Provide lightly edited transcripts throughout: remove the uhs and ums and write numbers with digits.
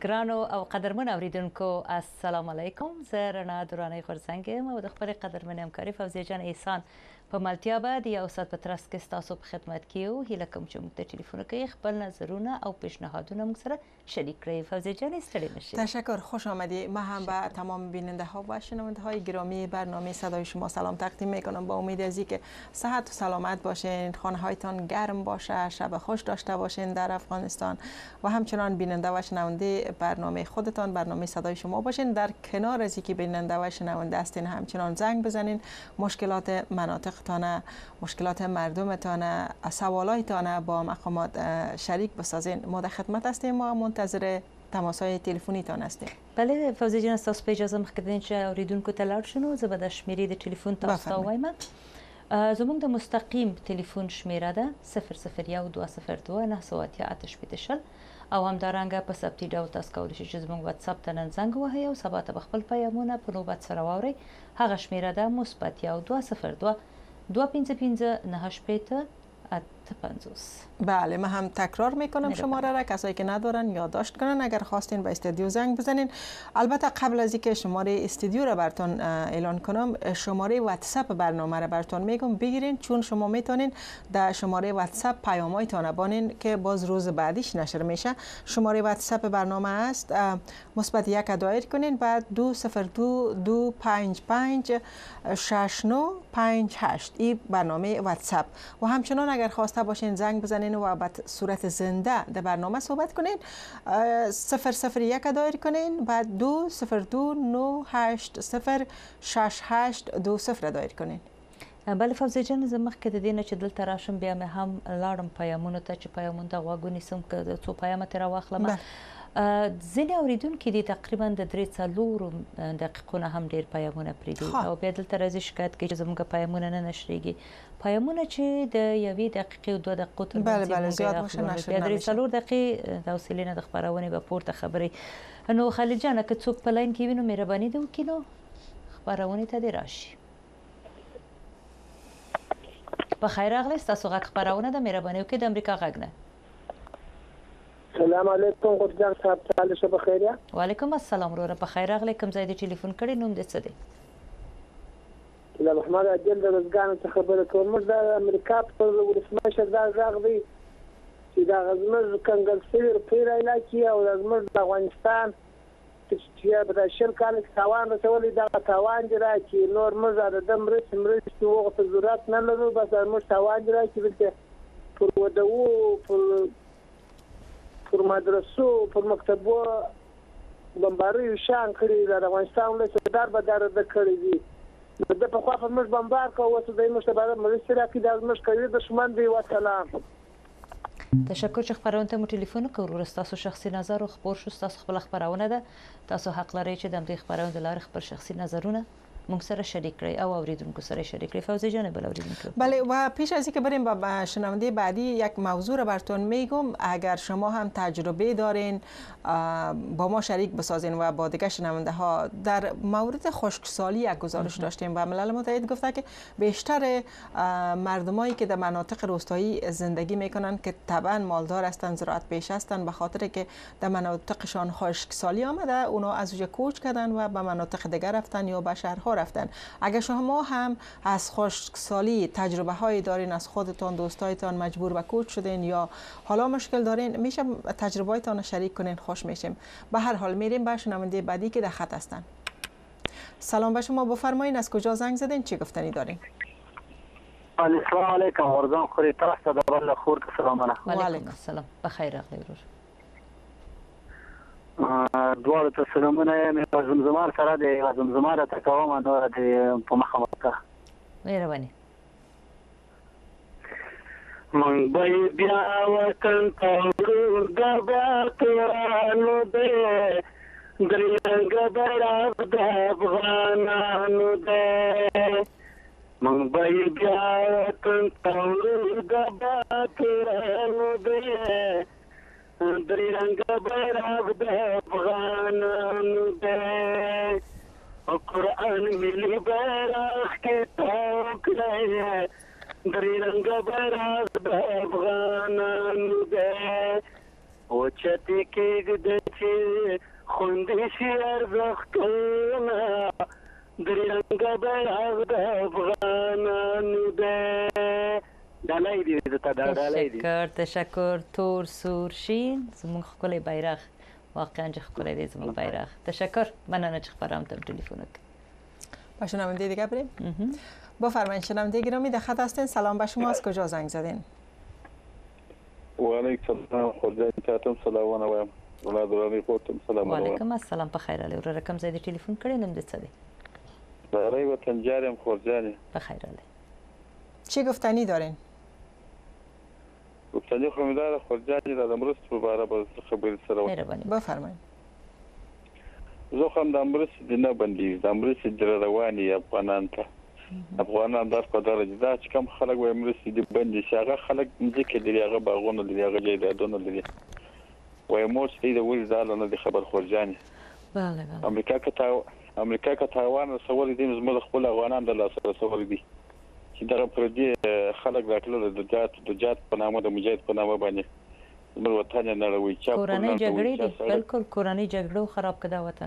ګرانو او قدرمن اوریدونکو السلام علیکم. زه رڼا درانۍ غورځنګ یم او د خپلې قدرمنې همکارې فوزیه جان احسان په ملتیا به د یو ساعت په ترڅ کې ستاسو په خدمت کې یو. هیله کوم چې موږ ته ټلیفون کوي، خپل نظرونه او پیشنهادونه موږ سره شریک کړئ. فوزیه جان ستړي نشئ. تشکر، خوش آمدید. من هم به تمام بیننده ها و شنونده های گرامی برنامه صدای شما سلام تقدیم میکنم با امید از اینکه صحت و سلامت باشین، خانه هایتان گرم باشه، شب خوش داشته باشین در افغانستان و همچنان بیننده و شنونده برنامه خودتان، برنامه صدای شما باشین. در کنار از اینکه بیننده و شنونده هستین همچنان زنگ بزنین، مشکلات مناطقتان، مشکلات مردمتان، سوالایتان با مقامات شریک بسازین. ما در خدمت هستیم و منتظر تماس‌های تلفنیتان هستیم. بله فوزیه جان، تاسو په اجازه مخکې د چې اوریدونکو ته لاړ شنو، زه به د شمیرې د ټلیفون تاسو ته وایم. زموږ د مستقیم ټلیفون شمیره ده 0012029888 او همدارنګه په ثبتي ډول تاسو کولی شئ چې زموږ واتس اپ ته نن زنګ ووهئ او سبا ته به خپل پیغامونه په نوبت سره واورئ. هغه شمیره ده +1202 255 985 850. بله، من هم تکرار میکنم شماره را، کسایی که ندارن یادداشت کنن. اگر خواستین به استودیو زنگ بزنین. البته قبل از اینکه شماره استودیو را براتون اعلان کنم، شماره واتساپ برنامه را براتون میگم بگیرین، چون شما میتونین در شماره واتساپ پیامایتان بانین که باز روز بعدیش نشر میشه. شماره واتساپ برنامه است +1 دایر کنین، بعد 202556958. این برنامه واتساپ. و همچنان اگر خواسته باشین زنگ بزنین و به صورت زنده در برنامه صحبت کنین، 001 دایر کنین، بعد 202980680 دایر کنین. بله فوزیه جان، زه مخکې د دې نه چې دلته راشم بیا مې هم لاړم پیامونو ته چې پیامونو ته غوږ ونیسم که څو پیامه ترې راواخلم. ځینې اورېدونکي دي تقریبا د 3-4 دقیقو نه هم ډېر پیامونه پرېږدي او بیا دلته راځي شکایت کوي چې زموږ پیامونه نه نشریږي. پیامونه چې د 1 دقیقې او 2 دقیقو تر بله زیات باشه بیا 3-4 دقیقې د حوصلې نه د خپرونې به پورته خبرې. نو خالد جانه که څوک په لاین کې وي نو مهرباني دې وکړي نو خپرونې ته دې راشي. په خیر راغلاست. تاسو غږ خپرونه ده، مهرباني وکړئ د امریکا غږ نه. سلام علیکم غورځنګ صاحب، حال شه بخیر یا؟ وعلیکم السلام وروره، په خیر راغلی. کوم ځای دې ټلیفون کړی، نوم دې څه دی؟ له محمد عادل د رزګانو څخه خبره کوم. موږ د امریکا په ولسمشر دا غږ دی چې دا زموږ کنګل شوي روپۍ راعلاقي او زموږ د افغانستان چې په 10 کال کې تاوان رسولی، دغه تاوان دې راکړي. نور موږ د مرستې هغو ته ضرورت نه لرو، بس زموږ تاوان دې راکړي. دلته پر ودو، پر مدرسو، پر مکتبو بمباریو شان کړي. د افغانستان ولس بدار د کړي دي. د په خوا په موږ بمبار کوو، اوس د موږ ته باید مرستې راکړي. دا زموږ کوي دښمن دی. وسلام. تشکر چې خبرونه ته مو ټلیفون وکړ. وروسته ستاسو شخصي نظر او خبر شو. ستاسو خپله خبرونه ده، تاسو حق لرئ چې د همدې خبرونو د لارې خپل شخصي نظرونه مونږ سره شریک کړئ او اوریدونکو سره شریک کړئ. فوزیه جان بل اوریدونکو. بله، و پیش از اینکه بریم به شنونده بعدی یک موضوع رو براتون میگم. اگر شما هم تجربه دارین با ما شریک بسازین و با دیگه شنونده ها. در مورد خشکسالی یک گزارش داشتیم و ملل متحد گفته که بیشتر مردمایی که در مناطق روستایی زندگی میکنن که طبعا مالدار هستند، زراعت پیش هستند، به خاطر که در مناطقشان خشکسالی آمده، اونا از اونجا کوچ کردن و به مناطق دیگر رفتن یا به شهرها رفتن. اگر شما هم از خشکسالی تجربه هایی دارین، از خودتان دوستایتان مجبور به کوچ شدین یا حالا مشکل دارین، میشه تجربه هایتان شریک کنین، خوش میشیم. به هر حال میریم به شنونده بعدی که در خط هستن. سلام به شما، بفرمایین از کجا زنگ زدین، چی گفتنی دارین؟ السلام علیکم ورزان خوری تاسو د بل خور سلام علیکم. وعلیکم السلام، بخیر راغلی ورور. دوار ته سلامونه مې زمزمار سره د زمزمار ته کوم نو د په مخه وکړه. مهرباني. من به بیا وطن ته ورګه تورانو ده، درنګ بیرغ د افغانانو ده. من به بیا وطن ته ورګه تورانو ده، درنګ بیرغ د افغانانو ده. قرآن ملي بیرغ کې توکړی، درنګ بیرغ د افغانانو ده. اوچتې کېږدي چې خوندې شي ارزښتونه درېنګه بیرغ د افغانانو دی. ډالۍ دي درته دا ډالۍ دي. تشکر. تور سور شین زموږ ښکلی بیرغ، واقعا چې ښکلی دی زموږ بیرغ. تشکر. مننه چې خبرام تم تلفن کرد. با شنونده دیگه بریم. بفرمایید شنونده گرامی در خط هستین. سلام به شما، از کجا زنگ زدین؟ و علیکم السلام. خورجان چاتم سلامونه وایم. ولادت رانی خودتم سلام. و علیکم السلام. په خیر علی. وراره کوم ځای د ټلیفون کړی نوم دې څه دی؟ برای وطن جارم خورجانی. په خیر علی. چی گفتنی دارین؟ گفتنی خمیدار خورجانی را امروز په باره باز خبر سره و. مهرباني. بفرمایید. زه خو د امروز د نه بندي د امروز د رواني افغانان ته افغانان در په درجه دا چې کوم خلک و امروز د بندي شاغه خلک ځکه لري هغه باغونه لري هغه جایدادونه لري و موږ دې د ولې ځاله نه خبر خورجانی. بله بله. امریکا که تایوان رسول دي زموږ خپل افغانان د لاس رسول دي چې دغه پر دې خلک راټول د جات په نامه د مجاهد په نامه باندې زموږ وطن نه لوي چې کورنۍ جګړې دي. بالکل کورنۍ جګړو خراب کړه وطن.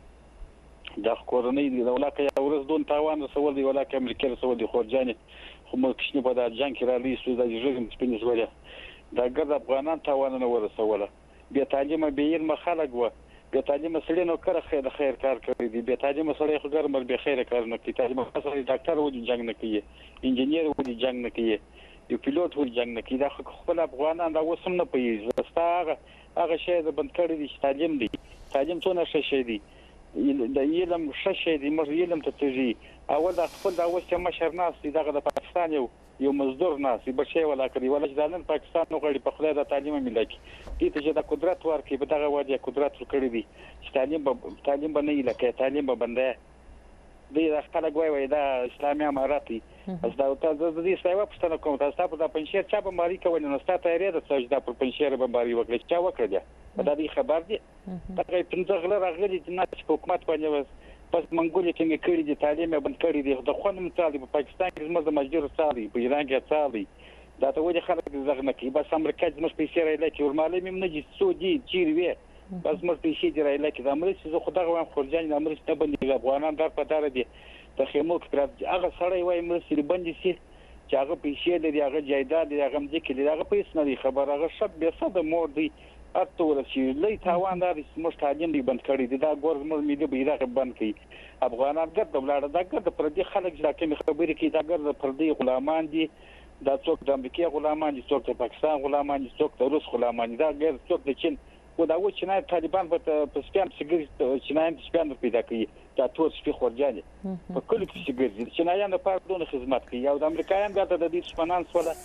دا کورنۍ دی ولکه یا ورځ دون تایوان رسول دی ولکه امریکا رسول دی خورجانی خو موږ کښنی په دا جنگ کې را لیسو د رژیم سپینې زولیا دا ګرد افغانان تایوان نه ورسوله. بیا تعلیم به علم خلک و بیا تعلیم سړي نو کړه خیر کار کوي دي بیا تعلیم سړي خو ګرمل به خیر کار نه کوي. تعلیم سړي ډاکټر و دي جنگ نه کوي، انجینیر و دي جنگ نه کوي، یو پیلوټ و دي جنگ نه کوي. دا خپل افغانان دا وسم نه پي زستا هغه شی د بند کړی دي تعلیم دی. تعلیم څونه شي دی د علم شې دی موږ علم ته تجي اول د خپل د اوسه مشر ناس دغه د پاکستان یو مزدور ناس بشي ولا کړی ولا چې دنن پاکستان نو غړي په خله د تعلیم ملکی دي ته چې د قدرت ورکې په دغه وجه قدرت ورکړي دي چې تعلیم باندې لکه تعلیم باندې دی خپل غوي دا اسلامي اماراتي از دا د دې سیوا پښتنه کوم تاسو په د پنځیر چا په ماري کول نو ستاسو یې د سجده پر پنځیر په ماري وکړي چا وکړه دا دې خبر دي دا پنځه غل راغلي چې نه حکومت باندې پس منګولې څنګه کړی دي تعلیم بند کړی دي د خون مثال په پاکستان کې زموږ د مجبور سالي په ایران کې سالي دا ته وایي خلک زغ نه کوي بس امریکا زموږ پیسې راځي چې ورمالې مې نه دي سعودي چیرې وي بس موږ پیسې دی راځي چې د امریکا زه خدای غواړم خورجان د امریکا ته باندې افغانان در په دار دي ته خیمو کې هغه سړی وایي مرسي باندې سي چې هغه پیسې لري هغه جایداد لري هغه ځکه لري هغه پیسې نه دي خبر هغه شب به صد مور دی اته چې لې تاوان د موږ تعلیم دی بند کړی دی دا ګورنمنت ملي بیرغ بند کړي افغانان ګرد ولاړ دا ګرد پر دې خلک چې کوم خبرې کوي دا ګرد پر دې غلامان دي دا څوک د امریکا غلامان دي څوک د پاکستان غلامان دي څوک د روس غلامان دي دا ګرد څوک د چین و دا و چې نه طالبان په سپیان سګر چې نه سپیان پیدا کوي دا ټول سپي خورجاني په کله کې سګر چې نه یانه په دونه خدمت کوي او د امریکایان دا د دې سپنان سواله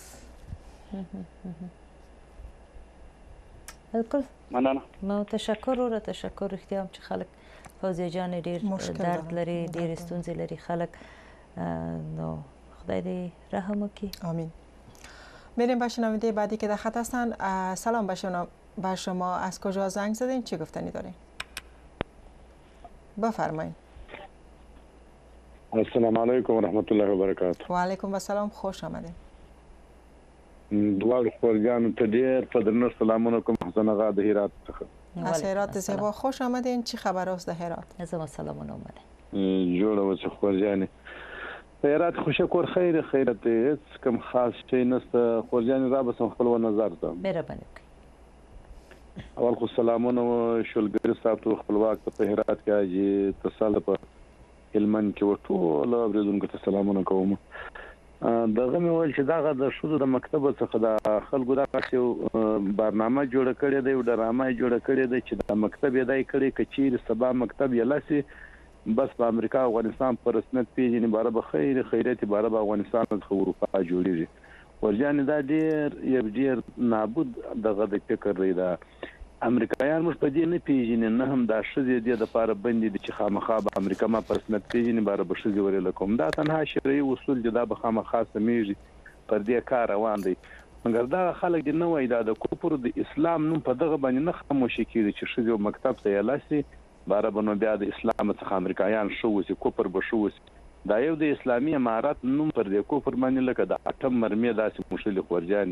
بالکل مننه ما تشکر و تشکر اختیام چې خلک فوزیه جان ډیر درد لري ډیر ستونزې لري خلک نو خدای دې رحم وکړي آمین. میریم به شنونده بعدی که در خط هستن. سلام به شما از کجا زنگ زدین چی گفتنی دارین؟ بفرمایید. السلام علیکم و رحمت الله و برکاته. و علیکم السلام خوش آمدین. دوار خورجان ته ډیر په درنه سلامونه کوم حسن آقا د هرات څخه. از هرات زیبا خوش آمدین. چی خبر است در هرات؟ زما سلامونه اومده. جوړه وڅ خورجان. هرات خوشکور خیر خیرت هیڅ کوم خاص شي نسته خورجان را به خپل نظر ته. مهرباني اول خو سلامونه شولګر صاحب ته خپلواک په هرات کې اجي تصال په هلمند کې وټول اوریدونکو ته سلامونه کوم. دغه مې ویل چې دغه د شودو د مکتب څخه د خلکو دغه برنامه جوړ کړی دی او ډرامه جوړ کړی دی چې د مکتب یې دای کړی کچیر سبا مکتب یې لاسي بس په امریکا او افغانستان پر رسمیت پیژنې باره به خیرات باره به افغانستان څخه اروپا جوړیږي ورجان دا ډیر نابود دغه د فکر لري دا امریکایان موږ په دې نه پیژنې نه هم دا شذې د لپاره بندي چې خامخا به امریکا ما پر رسمیت پیژنې باره به شذې ورل کوم دا تنها شرعي اصول دي دا به خامخا سمېږي پر دې کار روان دي مګر دا خلک نه وای دا د کوپر د اسلام نوم په دغه باندې نه خاموش کیږي چې شذې مکتب ته لاسي باره بنو بیا د اسلام څخه امریکایان شو وسی کوپر به شو دا یو د اسلامي امارات نوم پر دې کوپر باندې لکه د اټم مرمۍ داسې مشل خورجاني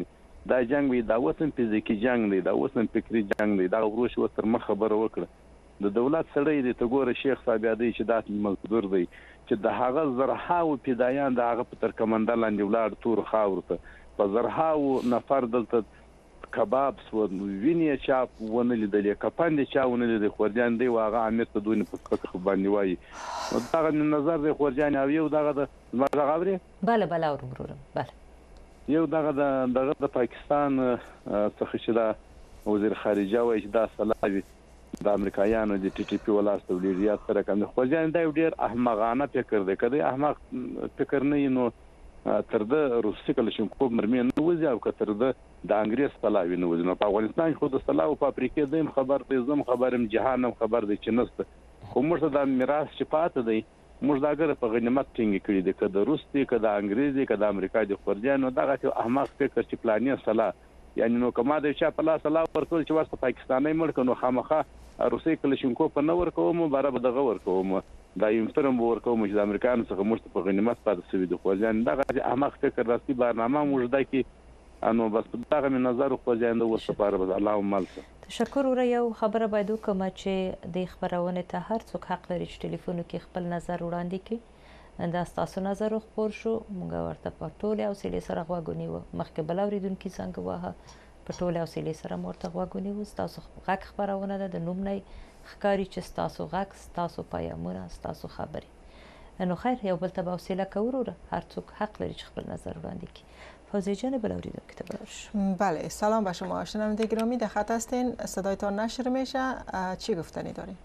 دا جنگ وي، دا اوس هم فزیکي جنگ دی، دا اوس هم فکري جنگ دی. دغه وروش اوس تر مخ خبره وکړه د دولت سړی دی. ته ګوره شیخ صاحب یادوي چې دا مزدور دی چې د هغه زرهاو فدایان د هغه په ترکمنده لاندې ولاړ تور خاورو ته په زرهاو نفر دلته کباب سو ویني چا ونه لیدلې کپن دي چا ونه لیدلې خورجان دی واغه امیر ته دوی په فکر باندې وایي نو دغه نظر دی خورجان او یو دغه د زما غوړي بله اورم بله یو دغه د پاکستان څخه چې دا وزیر خارجه وایي چې دا سلاوي د امریکایانو د ټي ټي پی ولاست ولیریات سره کوم خورجان دا ډیر احمقانه فکر دی. کله احمق فکر نه نو تر د روسي کلشنکوف مرمن نه وځي او تر د انګریز سلاوي نه وځي. نو په افغانستان خو د سلاو په افریقا دیم خبر دی زم خبرم جهانم خبر دی چې نست خو موږ د میراث چې پاتې دی موږ دا ګره په غنیمت ټینګ کړی دی که د روس دی که د انګریز دی که د امریکا دی خورجانو دغه ته احمق فکر چې پلانې سلا یعنی نو کما د چا په لاس سلا ورکول چې واسه پاکستاني ملک نو خامخه روسي کلشنکوف په نور کوم برابر دغه ورکوم دا یم فرم ورکوم چې د امریکایانو څخه موږ په غنیمت پاتې سوي دی خورجان دغه احمق فکر راستي برنامه موږ دا کې انو بس دغه من نظر خورجان د وسه لپاره بس الله مالته تشکر ور یو خبره باید وکم چې د خبرونه ته هر څوک حق لري چې ټلیفون کې خپل نظر وړاندې کړي دا تاسو نظر خبر شو موږ ورته په ټوله او سلی سره غوګونی و مخکې بلوریدونکو څنګه واه په ټوله او سلی سره مرته غوګونی و تاسو غږ خبرونه ده د نوم نه ښکاری چې تاسو غږ تاسو پیغامونه تاسو خبري نو خیر یو بل ته وسیله کوروره هر څوک حق لري چې خپل نظر وړاندې کړي. فوزی جان بلوریدونکو ته باش. بله سلام به شما شنونده گرامی در خط هستین صدایتان نشر میشه چی گفتنی دارین؟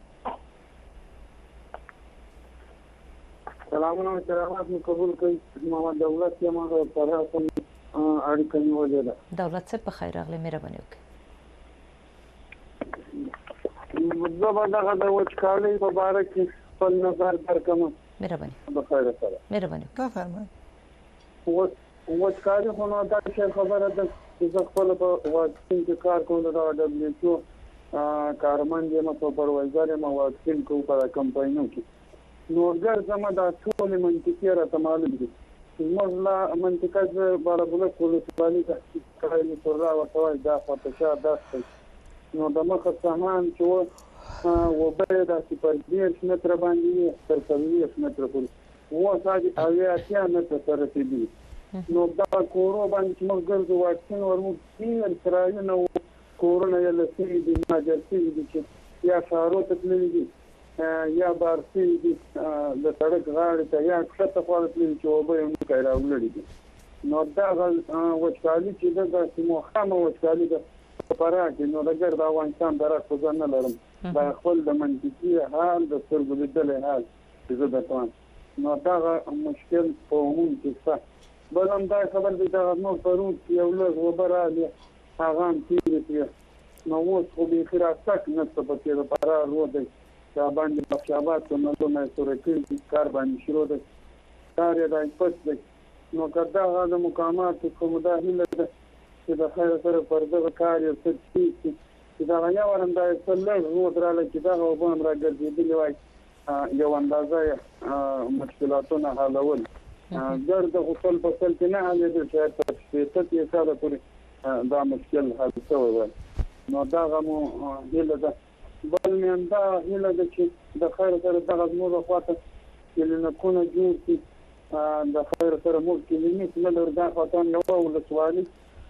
سلام و احترامات قبول کړئ محمد دولت یم او پر هغه اړیکه نیولې ده. دولت څه په خیر راغلی مهرباني وکړئ. زه به دغه د وچکالۍ په باره کې خپل نظر درکړم. مهرباني بخیر سره مهرباني بفرمایئ. وچکالي خو نو دا خبره ده چې زه خپل په واکسین کې کار کوم د دبليو کارمند یم په پروایزر یم واکسین کوم په کمپاینو کې نو ګرځم دا ټول منطقي راته معلوم دي موږ لا منطقه ز باربله کول سپالي ته کاري تورا وتوای دا فوتوشا داسته نو د مخه سامان چې و به دا چې په 10 متر باندې تر 30 متر پورې و ساجي اویا متر سره تیږي نو دا کورو باندې موږ ګرځو واکسین ورمو کین ترای نو کورونا یې لسی دي ماجرسي دي چې یا شارو ته تللی دي یا بارسي دي د سړک غاړې ته یا څه خو تللی چې وبه یې نو کایرا ولړي دي نو دا وچکالي چې دا سیموخه وچکالي ده پراکه نو دغه د افغانستان درک ځان نه لرم دا خپل د منطقي حال د سترګو لیدل حال چې زه د نو دا مشکل په عموم کې څه بلم دا خبر دي دا نو پروت یو لږ وبراله هغه تیری نو اوس خو به خرافت نه څه په تیر پارا روده دا باندې په شابات نو نه سره کې کار باندې شروع ده کار یې راځي پس نو کدا هغه مقامات کوم دا هله ده چې د خیر سره پرده کار یې څه چې دا غیا ورنده څلګ نو دراله چې دا وبم راګرځېدلی وای یو اندازه مشکلاتونه حلول ګرد خپل فصل کې نه حل دي چې تاسو ته یې ساده پورې دا مشکل حل شوی و نو دا غمو هله ده بل من دا هله ده چې د خیر سره دغه موږ خواته چې نه کو جوړ چې د خیر سره موږ کې نه څه دا خاطر یو ول سوالي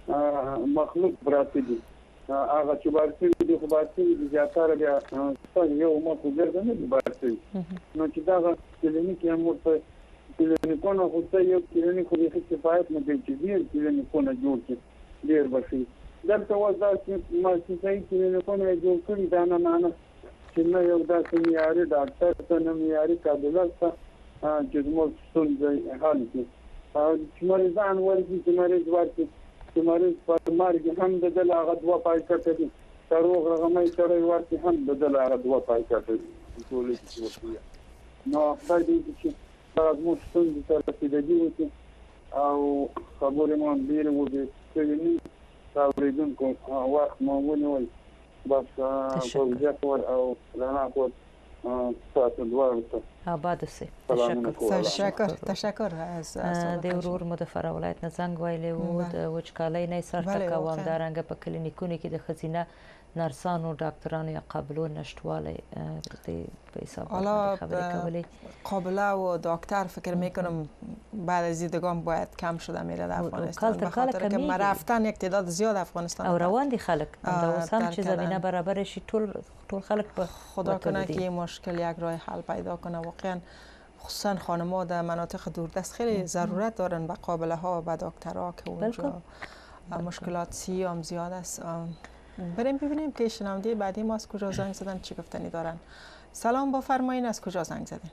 مخلوق براته دي هغه چې بارسي دي خو بارسي دي زیاتره بیا یو مخ ګرځي نه بارسي نو چې دا کلینیک یې موږ کلینیکونه خو ته یو کلینیک خو د کفایت نه کوي چې ډیر کلینیکونه جوړ کړي ډیر بشي دلته وځه چې ما چې ځای کلینیکونه جوړ کړي دا نه معنی چې نه یو داسې معیاري ډاکټر ته نه معیاري کابینه ته چې موږ ستونزې حل کړي چې مریضان ورځي چې مریض ورځي چې مریض په مرګ هم د دل هغه دوه پای کټه دي تروغ رغمې سره ورځي هم د دل هغه دوه پای کټه دي ټول چې نو خدای دې چې دا موږ څنګه سره پیډګي وتی او خبرې مون ډیر وو دي چې نه تاوریدونکو وخت مو ونیول بس په ځکه او لانا کو تاسو دواړو ته آباد اوسئ. تشکر از د ورور مو د فراه ولایت نه زنګ ویلی و د وچکالۍ نه یې سر ټکاوه او همدارنګه په کلینیکونو کې د ښځینه نرسانو ډاکټرانو یا قابلو نشتوالی په حساب خبرې کولې. قابله و دکتر فکر میکنم بعد از دیدگان باید کم شده میره در افغانستان به خاطر که رفتن یک تعداد زیاد افغانستان او روان دي خلک اوس هم چې زمینه برابر شي ټول خلک به خدا کنه که این مشکل یک راه حل پیدا کنه. واقعا خصوصا خانم‌ها در مناطق دوردست خیلی ضرورت دارن به قابله ها و به دکترها که اونجا مشکلات سیام زیاد است. بریم ببینیم که شنونده بعدی ما از کجا زنگ زدن چی گفتنی دارن. سلام بفرمایین، از کجا زنگ زدین؟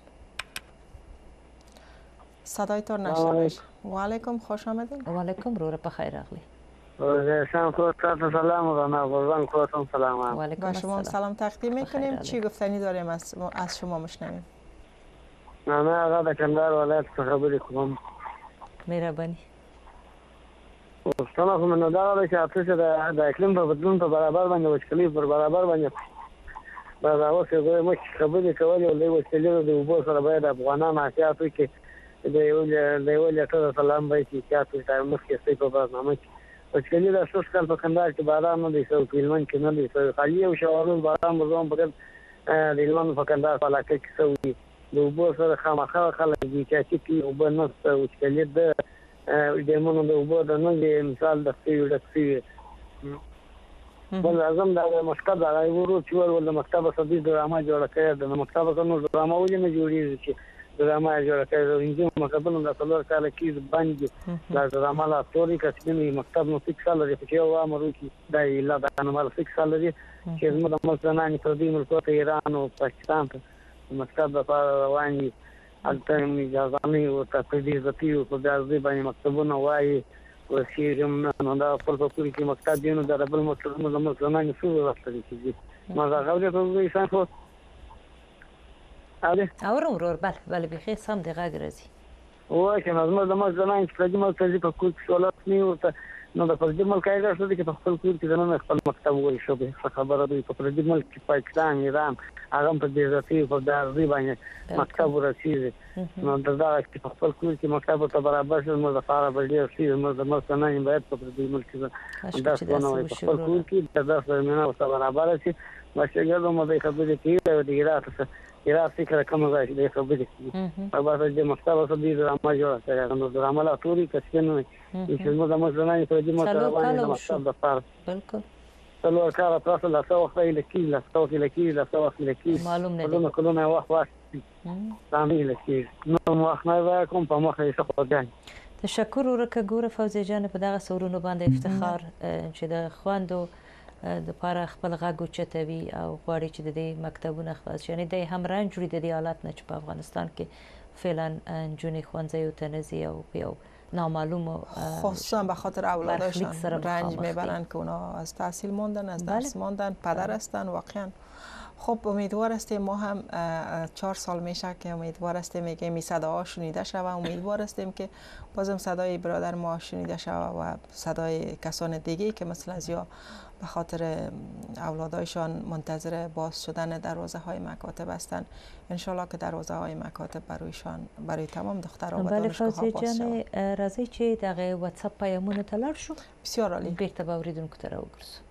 صدایتون نشنوید. و علیکم، خوش آمدین. و علیکم، رو بخیر اغلی. شام خودتون سلام و نوازان خودتون سلام. و علیکم السلام. شما سلام تقدیم میکنیم. چی گفتنی داریم از شما مشنویم؟ من آقا د کندهار ولایت څخه خبرې کوم. مهرباني. پوښتنه کوم نو دا ده چې تاسو د اقلیم په بدلون په برابر باندې وچکالي په برابر باندې دا اوس یو مخ خبرې کولې او د وچکالۍ د اوبو سره باید افغانان احتیاط وکړي. د یو لټر سلام باید احتیاط وکړي. مخکې ستې په برنامه کې وچکالي د څو کال په کندهار کې باران نه دی شوی، فلمن کې نه دی شوی، خالي او شوارونو باران مزوم په د ایلمان په کندهار په علاقه کې شوی. د اوبو سره خامخا خلک دي چې اوبه نه وچکالي د دمونو د اوبو د نن مثال د سیو د سیو بل اعظم د مکتب د ورو چې ول د مکتب صدې ډرامه جوړه کړې د مکتب څخه ډرامه ولې نه جوړیږي چې ډرامه جوړه کړې د انجن مکتبونو د څلور کال کې باندې د ډرامه لا ستوري کسبنی مکتب نو فکس سال لري چې یو امر کی د اله د انمال فکس سال لري چې موږ د مسلمانانو په دې ملک ته ایران او پاکستان ته مکتب لپاره رواني البته اجازه نه او تقدیر ذاتی او په دې باندې مکتبونه وایي او شیرم نه دا په پوری کې مکتب دینو د ربل مسلمانانو څخه راستري کیږي. ما دا غوډه په انسان خو اورور بله بخیر سم د غږ راځي. وای چې نظم د مسلمانانو چې د ملک په کول سوالات نه ورته نو د پردي ملک هغه څه چې په خپل کور کې زمونږ خپل مکتب وایي شو به خبره دوی په پردي ملک کې پاکستان ایران هغه په دې ذاتي په داري باندې مکتب ورسیږي. نو دا چې په خپل کور کې مکتب ته برابر شي نو د فارغ بلډي شي نو د مسلمانانو باید په پردي ملک کې دا څونه په خپل کور کې د زمينه او برابر شي. ماشي ګرځم د خبرې کې د ایران ایران فکر کوم ځای د خبرې کې په بار د مکتب صدې ډرامه جوړه کړه نو ډرامه لا ټوري کسبنه چې موږ د مسلمانانو په دې مکتب د فار بالکل څلور کال تاسو لا څو وخت لکې لا څو لکې معلوم نه دي کلونه وخت تعمیل کې نو مخنه کوم په مخه یې څه ځان. تشکر ورکه ګوره فوزي جان په دغه سورونو باندې افتخار چې د خوندو د پاره خپل غږ چتوي او غواړي چې د دې مکتبونه خلاص شي. یعنی د هم رنج جوړي د دې حالت نه چې په افغانستان کې فعلا جونې ښوونځي او تنزي او یو نامعلوم خصوصا به خاطر اولادشان رنج میبرن که اونا از تحصیل ماندن از درس ماندن پدر هستن. واقعا خب امیدوار هستیم ما هم 4 سال میشه که امیدوار هستیم که این صداها شنیده شود. امیدوار هستیم که بازم صدای برادر ما شنیده شود و صدای کسان دیگه که مثل از یا به خاطر اولادایشان منتظر باز شدن دروازه های مکاتب هستند. انشالله که دروازه های مکاتب برای تمام دخترها و دانشگاه ها باز شود. راځي چې دغه واتساپ پیامونه ته لاړ شو. بسیار عالی. بیرته به اوریدونکو ته راوګرځو.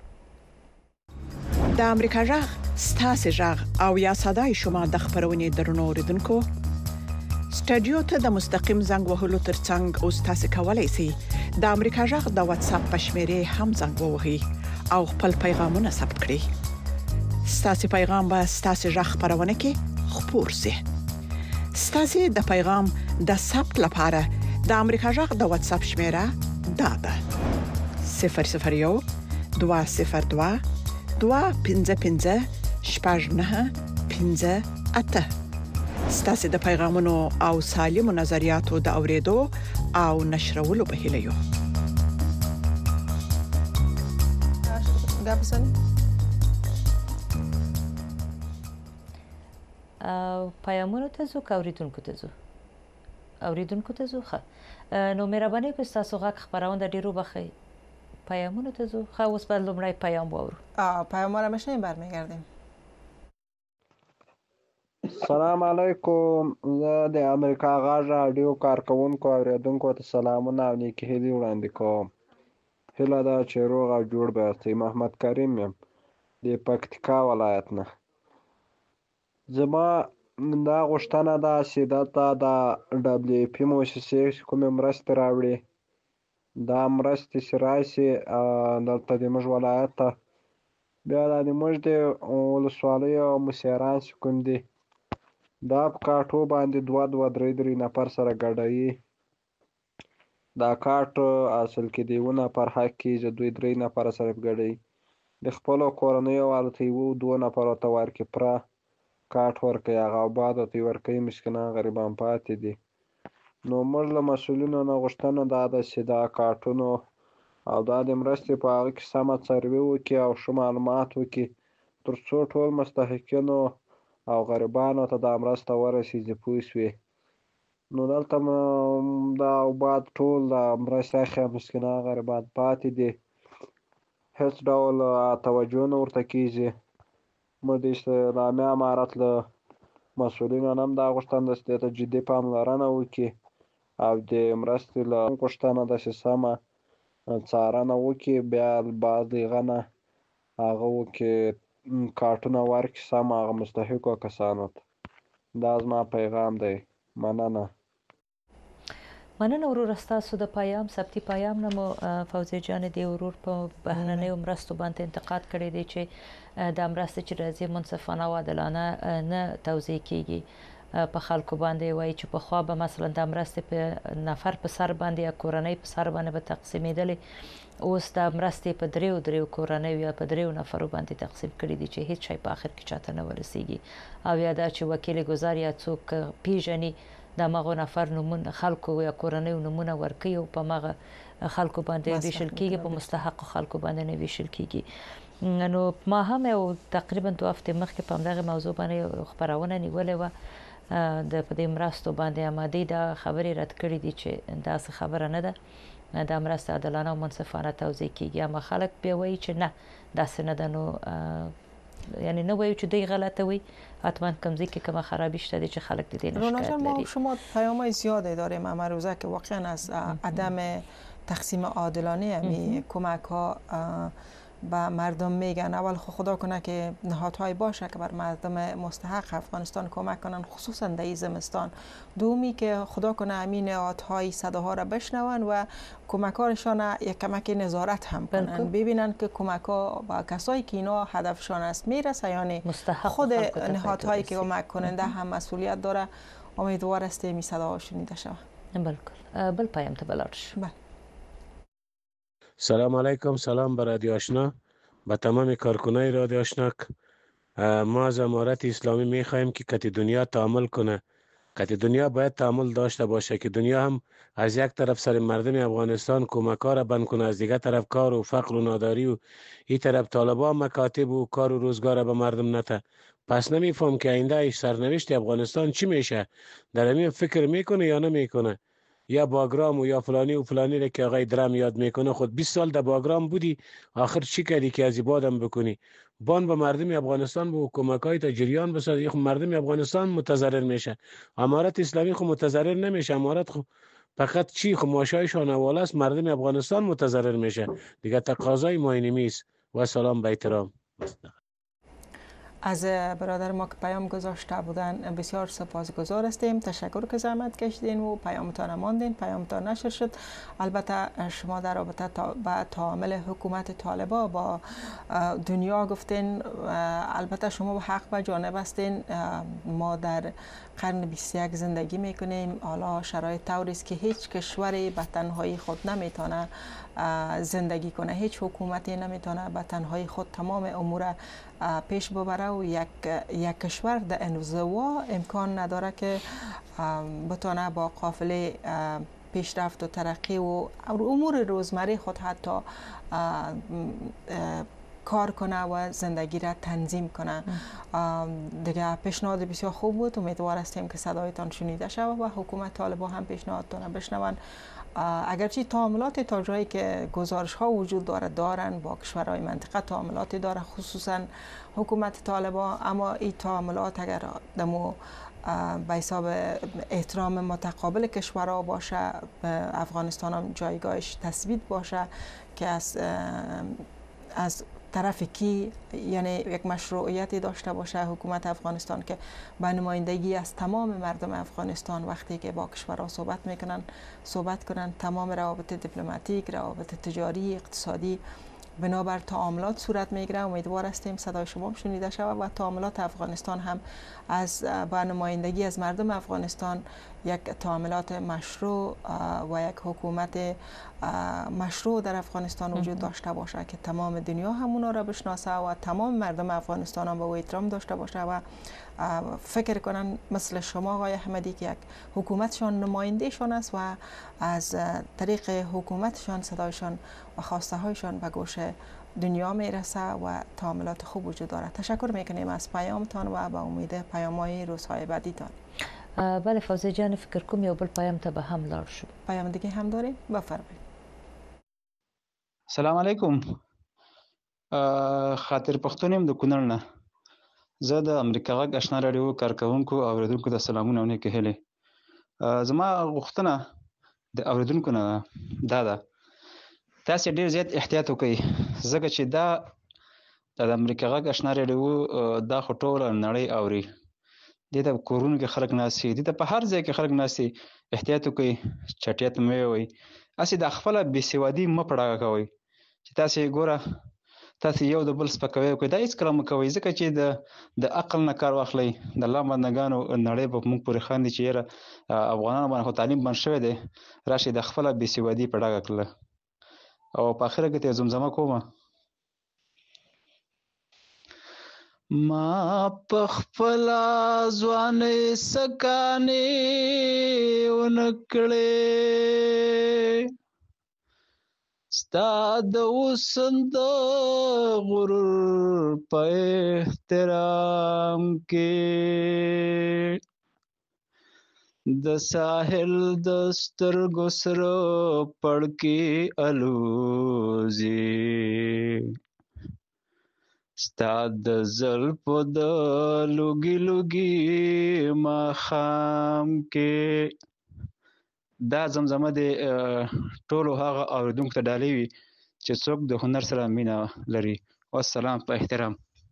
د امریکا غږ ستاسو غږ او یا صداي شما د خبرونې درنو اوریدونکو سټډیو ته د مستقیم زنګ وهلو ترڅنګ او تاسو کولای شئ د امریکا غږ د واتساپ پښمره هم زنګ ووهئ او خپل پیغامونه ثبت کړئ. ستاسو پیغام به ستاسو غږ خبرونه کې خپور شي. ستاسو د پیغام د ثبت لپاره د امریکا غږ د واتساپ شمیره دا ده 001 202 255 شپږ 9 5 ستاسو د پیغامونو او سالمو نظریاتو د اوریدو او نشرولو په هیله یو. پیامونو ته ځو اوریدونکو ته ځو ښه نو مهرباني په تاسو غږ خبرونه ډیرو بخی پیامونو ته ځو خو اوس به لومړی پیام وورو. پیام را مشنیم برمیگردیم. سلام علیکم. زه د امریکا غږ راډیو کارکوونکو اورېدونکو ته سلامونه او نیکې هیلې وړاندې کوم. هیله ده چې روغ او جوړ به یاستئ. محمد کریم یم د پکتیکا ولایت نه. زما دا غوښتنه ده چې دلته د WFP موسسې کومې مرستې راوړي، دا مرستې چې راشي دلته د موږ ولایت ته، بیا دا د موږ د ولسوالیو او مشران چې کوم دي دا په کاټو باندې 2-3 نفر سره ګډوي. دا کاټ اصل کې د 1 نفر حق کېږي، 2-3 نفر سره ګډوي. د خپلو کورنیو والو ته 1-2 نفرو ته ورکړي، پوره کاټ ورکوي، هغه آبادو ته یې ورکوي، مسکینان غریبان پاتې دي. نو موږ له مسؤلینو نه غوښتنه دا ده چې دا کاټونو او دا د مرستې په هغه کې سمه څاروي وکړي او ښه معلومات وکړي، تر څو ټول مستحقینو او غریبانو ته دا مرسته ورسیږي. پوه شوې؟ نو دلته دا آباد ټول دا مرستې اخلي، مسکینان غریبان پاتې دي، هېڅ ډول توجه نه ورته کېږي. موږ د اسلامي امارت له مسؤلینو نه هم دا غوښتنه ده چې دې ته جدي پاملرنه وکړي او د مرستې له غوښتنه ده چې سمه څارنه وکړي، بیا بعد د هغه نه هغه وکړي کارټونه ورکړي سم هغه مستحقو کسانو ته. دا زما پیغام دی. مننه. مننه وروره ستاسو د پیام ثبتي پیام نه مو فوزیه جان د ورور په بهرنیو مرستو باندې انتقاد کړی دی چې دا مرستې چې راځي منصفانه او عادلانه نه توزیع کیږي. په خلکو باندې وایي چې پخوا به مثلا دا مرستې په نفر په سر باندې یا کورنۍ په سر باندې به تقسیمېدلې، اوس دا مرستې په 3 کورنیو یا په 3 نفرو باندې تقسیم کړي دي چې هیڅ شی په آخر کې چاته نه ورسیږي. او یا دا چې وکیل ګزار یا څوک پیژني د مغو نفر نمونه خلکو یا کورنیو نمونه ورکوي او په مغه خلکو باندې ویشل کیږي، په مستحق خلکو باندې نه ویشل کیږي. نو ما هم یو تقریبا 2 هفته مخکې په همدغه موضوع باندې خبرونه نیولې وه د په دې مرستو باندې امادي دا خبرې رد کړې دي چې داسې خبره نه ده، دا مرسته عادلانه او منصفانه توزیع کیږي. اما خلک بیا وایي چې نه داسې نه ده. نو یعنی نه وایو چې دوی غلطه وي، حتما کمزی که کومه خرابی شده چې خلک د دې نشکایت لري. ما شما پیام‌های زیادی داریم اما روزه که واقعا از عدم تقسیم عادلانه می کمک ها به مردم میگن. اول خدا کنه که نهادهای باشه که بر مردم مستحق افغانستان کمک کنن، خصوصا در این زمستان. دومی که خدا کنه همین نهادهای صداها را بشنون و کمکارشان یک کمک نظارت هم کنن، ببینن که کمک ها با کسایی که اینا هدفشان است میرسه یا نه. خود نهادهایی که کمک کننده هم مسئولیت داره. امیدوار هستیم این صداها شنیده شود. بالکل. بل پیام ته بلارش. سلام علیکم. سلام به رادیو آشنا، به تمام کارکنای رادیو آشنا. ما از امارت اسلامی میخواهیم که کتی دنیا تعامل کنه. کتی دنیا باید تعامل داشته باشه که دنیا هم از یک طرف سر مردم افغانستان کمک‌ها را بند کنه، از دیگر طرف کار و فقر و ناداری و این طرف طالبان مکاتب و کار و روزگار به مردم نته. پس نمیفهم که آینده سرنوشت افغانستان چی میشه. در همین فکر میکنه یا نمیکنه؟ یا باگرام و یا فلانی و فلانی را که آقای درم یاد میکنه، خود 20 سال در باگرام بودی، آخر چی کردی که از بادم بکنی؟ بان به مردم افغانستان به کمک‌های تا جریان بسازی، خب مردم افغانستان متضرر میشه. امارت اسلامی خب متضرر نمیشه. امارت خب فقط چی خب ماشایشان حواله است، مردم افغانستان متضرر میشه دیگه. تقاضای ما اینیست. و سلام به احترام. از برادر ما که پیام گذاشته بودن بسیار سپاسگزار هستیم. تشکر که زحمت کشیدین و پیامتان ماندین، پیامتان نشر شد. البته شما در رابطه با تعامل حکومت طالبان با دنیا گفتین، البته شما حق به جانب هستین. ما در قرن 21 زندگی میکنیم. حالا شرایط طوری است که هیچ کشوری به تنهایی خود نمیتونه زندگی کنه، هیچ حکومتی نمیتونه به تنهایی خود تمام امور پیش ببره و یک کشور در انزوا امکان نداره که بتونه با قافله پیشرفت و ترقی و امور روزمره خود حتی کار کنه و زندگی را تنظیم کنه. دیگه پیشنهاد بسیار خوب بود. امیدوار هستیم که صدایتان شنیده شود و حکومت طالبان هم پیشنهادتان بشنون. اگرچه تعاملات تا جایی که گزارش ها وجود دارن با کشورهای منطقه تعاملاتی داره، خصوصا حکومت طالبان، اما این تعاملات اگر دمو به حساب احترام متقابل کشورها باشه، افغانستان هم جایگاهش تثبیت باشه که از طرف کی، یعنی یک مشروعیتی داشته باشه حکومت افغانستان که به نمایندگی از تمام مردم افغانستان وقتی که با کشورها صحبت کنن تمام روابط دیپلماتیک، روابط تجاری، اقتصادی بنابر تعاملات صورت میگیره. امیدوار هستیم صدای شما شنیده شود و تعاملات افغانستان هم از با نمایندگی از مردم افغانستان یک تعاملات مشروع و یک حکومت مشروع در افغانستان وجود داشته باشه که تمام دنیا هم اونا را بشناسه و تمام مردم افغانستان هم به او احترام داشته باشه و فکر کنن مثل شما آقای احمدی که یک حکومتشان نمایندهشان است و از طریق حکومتشان صدایشان و خواسته هایشان به گوش دنیا میرسه و تعاملات خوب وجود داره. تشکر میکنیم از پیامتان و به امید پیام‌های روزهای بعدیتان. بله فوزیه جان، فکر کوم یو بل پیام ته به هم لاړ شو. پیام دیگه هم داریم، بفرمایید. سلام علیکم. خاطر پښتون يم د کونړ نه. زه د امریکا غږ آشنا راډیو کارکونکو او اوریدونکو د سلامونه او نیکې هیلې. زما غوښتنه د اوریدونکو نه دا ده، تاسې ډېر زیات احتیاط وکړئ ځکه چې دا د امریکا غږ آشنا راډیو دا خو ټوله نړۍ اوري. دې ته کورونو کې خلک ناست دي، دې ته په هر ځای کې خلک ناست دي. احتیاط وکړئ، چټیات مه ووایئ، هسې د خپله بېسوادي مه پړاګه کوئ چې تاسې ګوره تاسې یو د بل سپکوی وکړئ. دا هېڅکله مه کوئ ځکه چې د عقل نه کار واخلئ. د الله بندګانو نړۍ به موږ پورې خاندي چې یاره افغانانو باندې خو تعلیم بند شوی دی، راشئ د خپله بېسوادي په ډاګه کړله. او په اخره کې ته زمزمه کومه، ما پخپلا ځوانۍ سکانې ونکړې، ستا د حسن د غرور په احترام کې د ساحل د سترګو سره پړکې الوزي، ستا د زلفو د لوګي لوګي ماښام کې. دا زمزمه د ټولو هغه اوریدونکو ته ډالۍ وي چې څوک د هنر سره مینه لري. والسلام په احترام.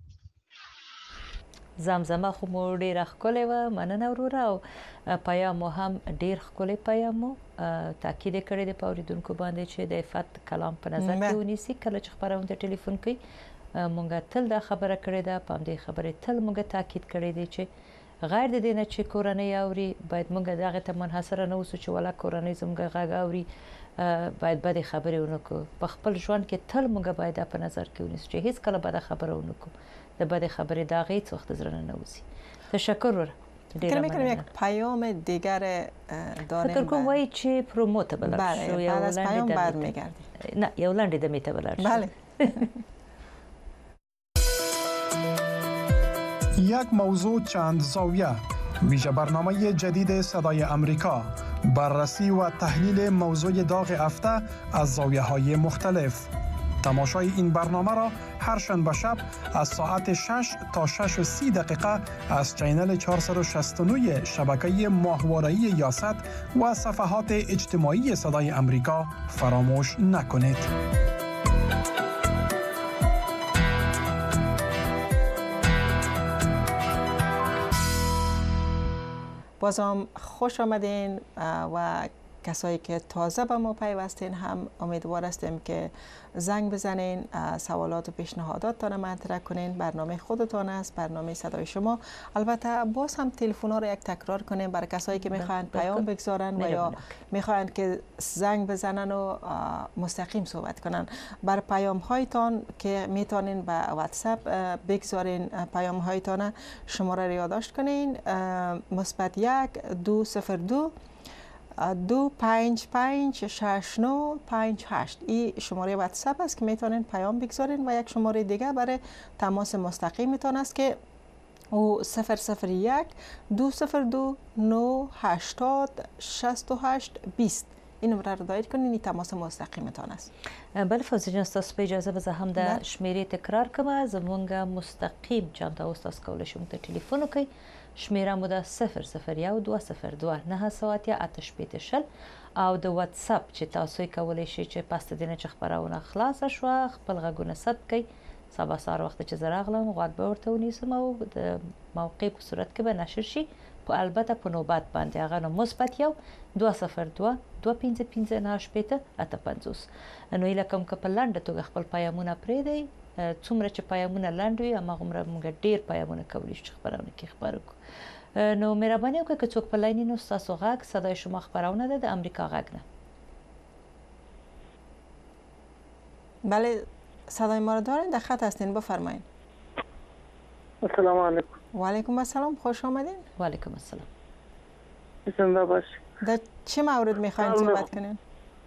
زمزمه خو مو ډیره ښکلې وه، مننه وروره. او پیام مو هم ډیر ښکلی پیام مو تاکید یې کړی دی په اوریدونکو باندې چې د عفت کلام په نظر کې ونیسي کله چې خپرونې ته ټلیفون کوي. مونږ تل دا خبره کړې ده، په همدې خبرې تل مونږ تاکید کړی دی چې غیر د دې نه چې کورنۍ اوري باید مونږ دغه ته منحصره نه اوسو چې ولا کورنۍ زموږ غږ اوري باید بدې خبرې ونه کړو. په خپل ژوند کې تل مونږ باید په نظر کې ونیسو چې هیڅکله بده خبره ونه کړو. د بدې خبرې د هغې څه وخت زړه نه وځي. تشکر وره. فکر میکنم یک پیام دیگر داریم. فکر کنم وایي چې پرومو ته بلد شو. بله بعد از پیام برمیگردیم. نه یو لنډې دمې ته بلد شو. بله. یک موضوع چند زاویه، ویژه برنامه جدید صدای امریکا، بررسی و تحلیل موضوع داغ هفته از زاویه های مختلف. تماشای این برنامه را هر شنبه شب از ساعت 6 تا 6:30 دقیقه از چینل 469 شبکه ماهواره‌ای یاست و صفحات اجتماعی صدای امریکا فراموش نکنید. بازم خوش آمدین و کسایی که تازه به ما پیوستین هم امیدوار هستیم که زنگ بزنین، سوالات و پیشنهاداتتان مطرح کنین. برنامه خودتان است، برنامه صدای شما. البته باز هم تلفن ها رو یک تکرار کنیم برای کسایی که میخواین پیام بگذارن و یا میخواین که زنگ بزنن و مستقیم صحبت کنن. بر پیام هایتان که میتونین به واتساپ بگذارین پیام هایتان، شماره را یادداشت کنین: +1 202 255698. این شماره واتساپ است که میتونین پیام بگذارین و یک شماره دیگه برای تماس مستقیمتان است که او 001 202 980 68 20. این نمره رو دایر کنین. این تماس مستقیمتان است. بله فوزی جان، تاسو په اجازه به زه هم د شمیرې تکرار کوم. زمونږ مستقیم چمتو اوس تاسو کولی شئ موږ ته ټلیفون وکړئ. شمیره مو د 001 202 988 او د واتساپ چې تاسو یې کولی شئ چې پس د دې نه چې خپرونه خلاصه شوه خپل غږونه ثبت کړئ. سبا سهار وخت چې زه راغلم غوږ به ورته ونیسم او د موقع په صورت کې به نشر شي، البته په نوبت باندې. هغه نو مثبت 1 202 255 988 58. نو هیله کوم که په لنډه توګه خپل پیغامونه پرېږدئ. څومره چې پیغامونه لنډ وي هماغومره موږ ډېر پیغامونه کولی شو چې خپرونه کې خپاره کړو. نو مهرباني وکړئ که څوک په لاین نو ستاسو غږ صدای شما خپرونه ده د امریکا غږ نه. بله صدای ما رو دارین؟ در خط هستین، بفرمایید. السلام علیکم. و علیکم السلام، خوش آمدین. و علیکم السلام. زنده باشی. در چه مورد میخواین صحبت کنین؟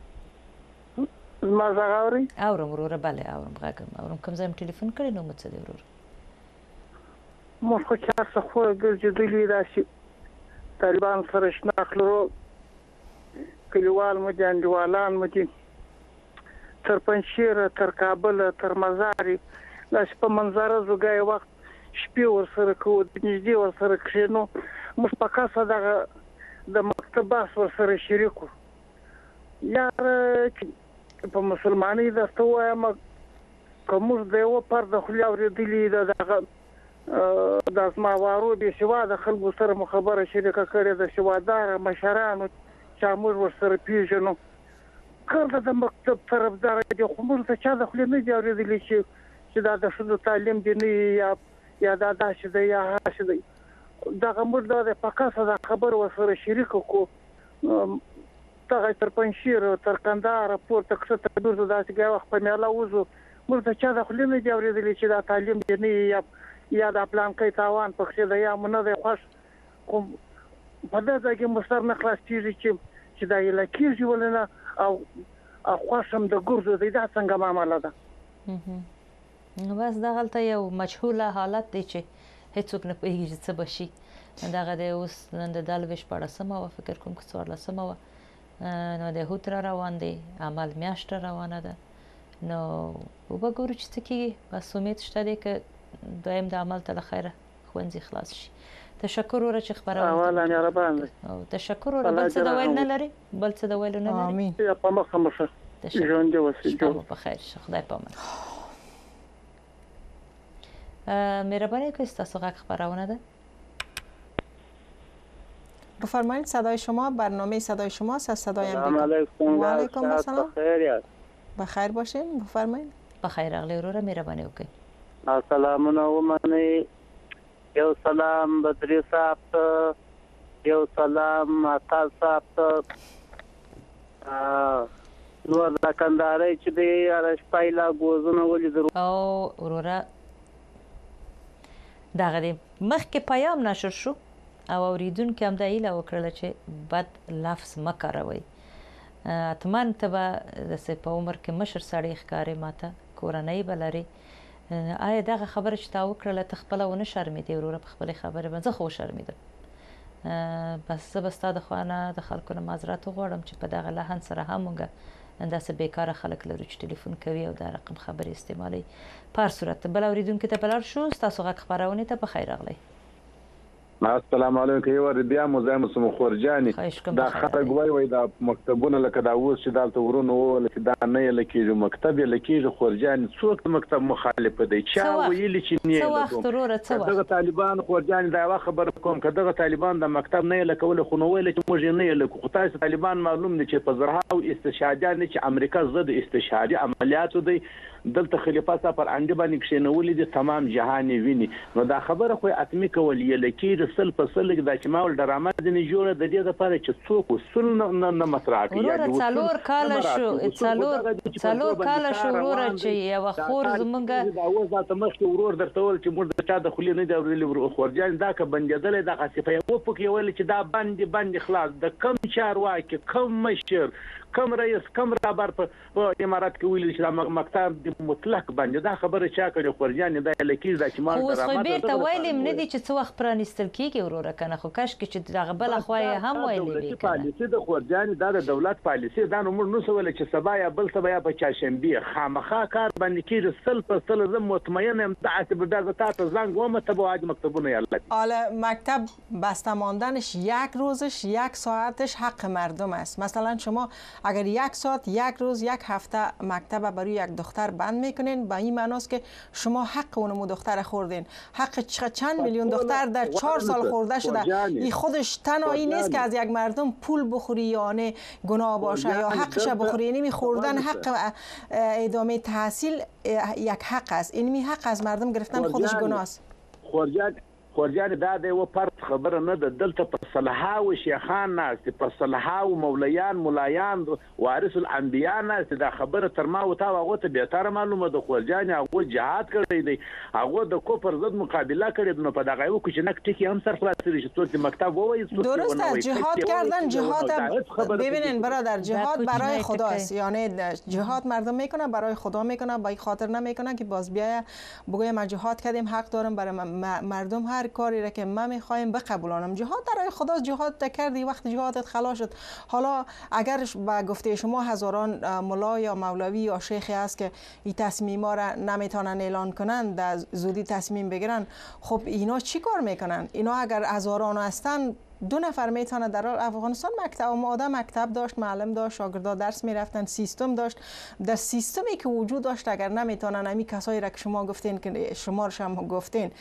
ما غږ اورئ؟ اورم وروره، بله اورم غږم اورم. کوم ځای م ټلیفون کړی نو څه دی وروره؟ موږ خو چې هر څه خوره ګرځېدلي داسې طالبان سره شناخت لرو، کلیوال مو دي، انډیوالان مو دي، تر پنجشیره تر کابله تر مزارې داسې په منظره زوګای وخت شپې ورسره کوو، د نږدې ورسره کښېنو. موږ په کاسه دغه د مکتب بحث ورسره شریک وو. یاره په مسلمانۍ درته ووایم که موږ د یوه فرد خولې اورېدلي ده دغه د زما وارو بې سواده خلکو سره مو خبره شریکه کړې ده، سواداره مشرانو چې موږ ورسره پېژنو. کله د مکتب طرفداره دي خو موږ د چا د خولې نه دي اورېدلي چې دا د ښځو تعلیم دي نه یا دا داسې دی یا هاسې دی. دغه موږ د په کاسه دا خبره ورسره شریکه کړو. دغه تر پنجشیره تر کندهاره پورته کښته ګرځو، داسې ګای وخت په میله وځو. موږ د چا د خولې نه دي اورېدلي چې دا تعلیم دي نه یا د پلانکۍ تاوان پکښې دی یا مو نه دی خوښ. خو په دې ځای کې مو سر نه خلاصېږي چې دا ایله کېږي ولې نه او خوښ هم د ګرځو دی. دا څنګه معامله ده؟ بس دغلته یو مجهوله حالت دی چې هیڅوک نه پوهېږي چې څه به شي. دغه دی اوس نن د 14 وه فکر کوم که 14 وه، نو د هوت را روان دی، عمل میاشت را روانه ده. نو وبګورو چې څه کېږي. بس امید شته دی که دویم د عمل ته له خیره ښوونځي خلاص شي. تشکر وروره چې خپرونه اوله مهربان دی. تشکر وروره. بل څه د ویل نه لري؟ بل څه د ویلو نه لري؟ آمین. په مخه مشه ژوندي اوسئ. شپه مو په خیر شه. خدای پامان. مهرباني وکړئ ستاسو غږ خپرونه ده. بفرمایید صدای شما، برنامه صدای شماست از صدای امریکا. سلام علیکم. و علیکم السلام. بخیر. بخیر باشین. بفرمایید. بخیر راغلی وروره، مهرباني وکړئ. سلامونه ومنئ. یو سلام بدري صاحب ته، یو سلام عطا صاحب ته، نور د کندهارۍ چې دی هره شپه یې لا ګوزونه ولیدل. او وروره دغه دی مخکې پیام نشر شو او اوریدونکي هم دا هیله وکړله چې بد لفظ مه کاروئ. حتما ته به داسې په عمر کې مشر سړی ښکارې، ماته کورنۍ به لرې. آیا دغه خبره چې تا وکړله ته خپله ونه شرمېدې وروره په خپلې خبرې باندې؟ زه خو وشرمېدم. بس زه به ستا د خوا نه د خلکو نه معذرت وغواړم چې په دغه لحن سره هم موږ داسې بیکاره خلک لرو چې ټلیفون کوي او دا رقم خبرې استعمالوي. په هر صورت بل اورېدونکي ته به لاړ شو. ستاسو غږ خپرونې ته په خیر راغلی. السلام علیکم. یو ور بیا مزاحم سم خورجانې دا خلک وای دا مکتبونه لکه دا اوس چې دالته ورونه وول چې دا نه لکېږي مکتب لکېږي خورجان څوک مکتب مخالف دی چا ویلي چې نه څه وخت وروره څه وخت دغه طالبان خورجان دا خبر کوم که دغه طالبان د مکتب نه لکول خو نو ویل چې موږ نه لکو. خو تاسو طالبان معلوم دي چې په زرها او استشهادیان چې امریکا ضد استشهادي عملیاتو دی دلته خلیفہ صاحب پر انډي باندې کښینولې دي تمام جهان ویني نو دا خبره خو اتمی کول یې لکه سل په سل د چماول ډرامه دي جوړه د دې لپاره چې څوک وسل نه مطرح کوي ورور څلور کال شو ورور چې یو خور زمونږ دا وځه مخکې ورور درته ول چې موږ د چا د خلی نه دی ورولې خورجان دا که بندیدل د خاصه په پک یو چې دا بند خلاص د کم چارواکي کم مشر کم رئیس کم رهبر په امارات کې ویل چې مکتب د مطلق باندې دا خبره چا کړي خورجان دا لکه دا چې مال درامه خو بیرته ویلم نه دي چې څو وخت پرانستل کیږي وروره کنه خو کاش کې چې دغه بل خو هم ویلې پالیسي د خورجان دا د دولت پالیسي دا نو موږ نو سوال چې سبا یا بل سبا یا په چاشنبه خامخا کار باندې کیږي سل په سل زم مطمئن ام تعصب د ذات زنگ و متبوعات مکتبونه یالا حالا مکتب بسته ماندنش یک روزش یک ساعتش حق مردم است. مثلا شما اگر یک ساعت یک روز یک هفته مکتب برای یک دختر بند میکنین با این معناست که شما حق اونمو دختر خوردین. حق چند میلیون دختر در 4 سال خورده شده. این خودش تنهایی نیست که از یک مردم پول بخوری یا نه گناه باشه یا حقش بخوری. اینمی خوردن حق ادامه تحصیل یک حق است. اینمی حق از مردم گرفتن خودش گناه است. خورجان دا د یو پرت خبره نه ده دلته په صلحاو شیخان ناست په صلحاو مولیان مولایان وارث الانبیاء ناست دا خبره تر ما او تا هغه ته به تر معلومه ده خورجان هغه جهاد کړی دی هغه د کوپر ضد مقابله کړی نو په دغه یو کې نک ټکی هم سر خلاص شي چې څوک مکتب وایي درسته جهاد کردن جهاد ببینین برادر جهاد برای خداست یعنی جهاد مردم میکنه برای خدا میکنه با خاطر نمیکنه که باز بیای بگویم ما جهاد کردیم حق دارم برای مردم هر کاری را که ما میخوایم بقبولانم. جهاد برای خدا جهاد کردی وقت جهادت خلاص شد. حالا اگر با گفته شما هزاران ملا یا مولوی یا شیخی هست که این تصمیما را نمیتونن اعلان کنن در زودی تصمیم بگیرن خب اینا چی کار میکنن؟ اینا اگر هزاران هستن 2 نفر میتونه در افغانستان آدم مکتب داشت معلم داشت شاگردا درس میرفتن سیستم داشت در سیستمی که وجود داشت اگر نمیتونن همین کسایی را که شما گفتین که شمارش هم گفتین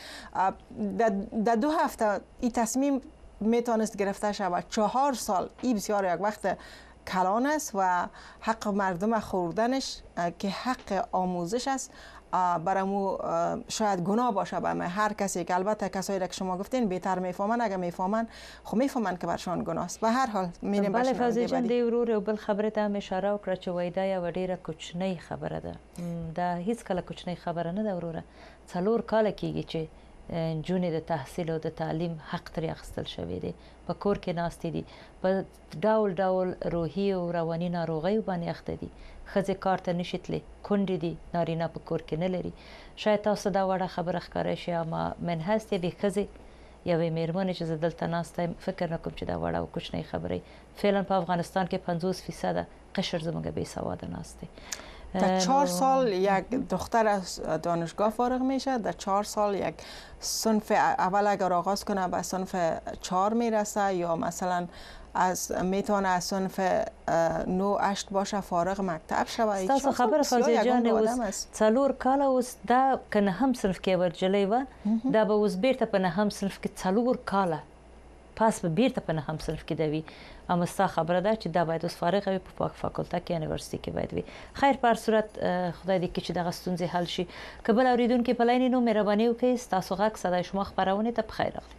در 2 هفته این تصمیم میتونست گرفته شود 4 سال این بسیار یک وقت کلان است و حق مردم خوردنش که حق آموزش است برامو شاید گناه باشه به هر کسی که البته کسایی را که شما گفتین بهتر میفهمن اگر میفهمن خب میفهمن که برشان گناه است. به هر حال میریم بله فوزی جان دی ورور او بل خبره ته اشاره وکړه چې وای دا یو ډیره کوچنی خبره ده دا هیڅ کله کوچنی خبره نه ده وروره 4 کال کېږي چې جونې د تحصیل او د تعلیم حق ترې اخیستل شوی دی په کور کې ناستې دي په ډول روحي او رواني ناروغیو باندې اخته دي ښځې کار ته نشي تللی کونډې دي نارینه په کور کې نه لري شاید تاسو دا وړه خبره ښکاره شي اما من هستې بې ښځې یوې مېرمنې چې زه دلته ناسته یم فکر نه کوم چې دا وړه او کوچنۍ خبرې فعلا په افغانستان کې 50% قشر زموږ بې سواده ناست دی. در 4 سال یک دختر از دانشگاه فارغ میشه در 4 سال یک صنف اول اگر آغاز کنه به صنف 4 میرسه یا مثلا میتونه از صنف 9-8 باشه فارغ مکتب شوه. تاسو خبر فوزیه جان اوس 4 کال اوس دا کنه هم صنف کې ورجلې و دا به اوس بیرته په نه هم صنف کې 4 کاله پاس به بیرته په نه هم صنف کې دی اما ستا خبره ده چې دا باید اوس فارغ وي په فاکولته کې یونیورسيټي کې باید وي. خیر په هر صورت خدای دې چې دغه ستونزې حل شي. که بل اوریدونکي په لاین نو مهرباني وکړئ ستاسو غږ صدای شما خبرونه ته بخیر راغلی.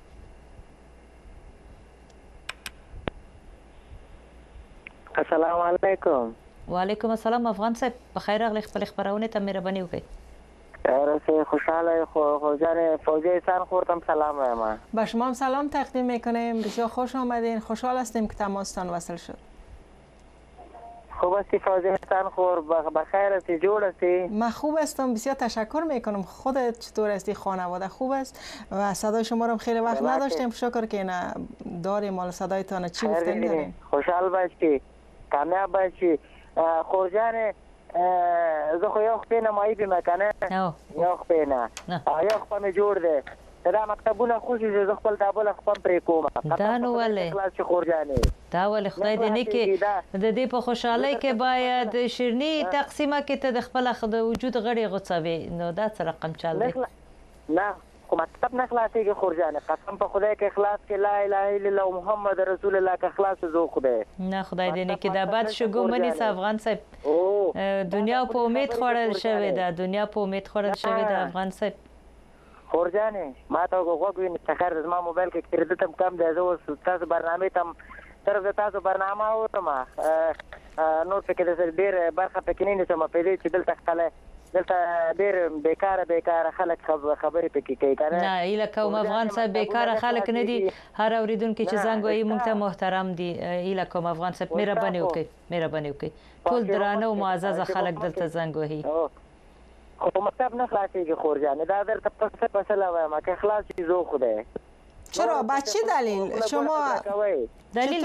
السلام علیکم. وعلیکم السلام افغان صاحب بخیر راغلی خپل خبرونه ته مهرباني وکړئ. راستی خوشحال خوجان فوزی سرخوردم سلام ما. با شما هم سلام تقدیم میکنیم بسیار خوش آمدین خوشحال هستیم که تماستان وصل شد. خوب هستی فوزی سرخور بخیر هستی جور هستی؟ من خوب هستم بسیار تشکر میکنم. خودت چطور هستی خانواده خوب است و صدای شما رو خیلی وقت نداشتیم شکر که نه داریم مال صدایتان چی گفتین داریم. خوشحال باشی کامیاب باشی خورجان زه خو یو خپې نه مایي به مکنه یو خپې نه یو خپه مې جوړ دی دا مکتبونه خوشي چې زه خپل دا بله خپه هم پرې کوم دا نو ولې دا ولې خدای دې نه کړي د دې په خوشحالۍ کې باید شیرني تقسیمه کې ته د خپل د وجود غړي غوڅوي نو دا څه رقم چل دی نه خو مکتب نه خلاصېږي خورجانې قسم په خدای کې اخلاص کې لا اله الا الله محمد رسول الله که خلاص زه خدای نه خدای دې نه کړي دا بد شګو منی افغان صاحب دنیا په امید خوړل شوې ده افغان صاحب خورجانې ما ته غوږ ونیسه سخر زما موبایل کې کریډټ هم کم دی زه اوس تاسو برنامې ته صرف د تاسو برنامه اورم نور پکې د ډېر برخه پکې نه نیسم په دې چې دلته ډېر بیکاره خلک خبرې پکې کوي که نه هیله کوم افغان صاحب بیکاره خلک نه دي هر اورېدونکي چې زنګ وهي موږ ته محترم دي هیله کوم افغان صاحب مهرباني وکړئ ټول درانه او معززه خلک دلته زنګ وهي خو مطلب نه خلاصېږي خورجانې دا درته پسله وایم که خلاص شي زو خدای چرا با چه دلیل شما دلیل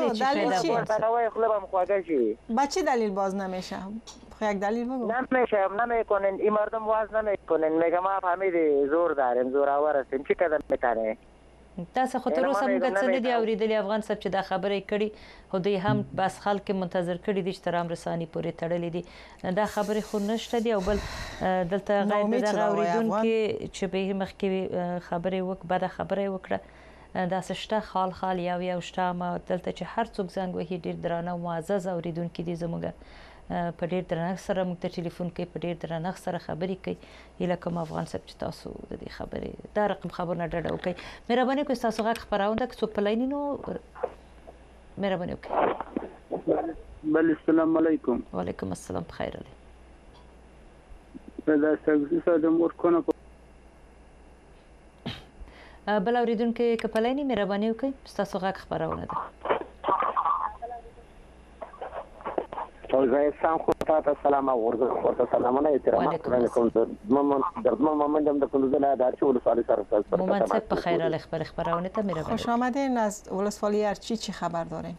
با چه دلیل باز نمیشه یک دلیل بگو نمیکنین این مردم باز نمیکنین میگم ما فهمیدی زور داریم زورآور هستیم چی کدم میکنه تاسو خو تر اوسه موږ څه نه دي اورېدلي افغان صاحب چې دا خبرې کړي خو دوی هم بس خلک منتظر کړي دي چې تر رساني پورې تړلې دي دا خبرې خو نشته دي او بل دلته غیر دغه اورېدونکي چې به مخکې خبرې بده خبرې وکړه داسې شته خال یو شته ما دلته چې هر څوک زنګ وهي ډېر درانه او معزز اورېدونکي دي زموږ په ډېر درنښت سره موږ ته ټلیفون کوي په ډېر درنښت سره خبرې کوي هیله کوم افغان صاحب چې تاسو د دې خبرې دا رقم خبرونه ډډه وکړئ مهرباني وکړئ ستاسو غږ خپرونه که څوک په لاین نو مهرباني وکړئ بله السلام علیکم وعلیکم السلام بخیر علی دا سګزي ساده مور کونه بل اورېدونکي که په لاین مهرباني وکړئ ستاسو غږ خپرونه ده زه خو تاسو سلام او ورته سلامونه احترام کوم محمد د کندوز ولایت چې ولسوالۍ سره محمد صاحب په خیر ال خبرونه ته مهرباني خوش آمدین از ولسوالی ارچی چی خبر دارین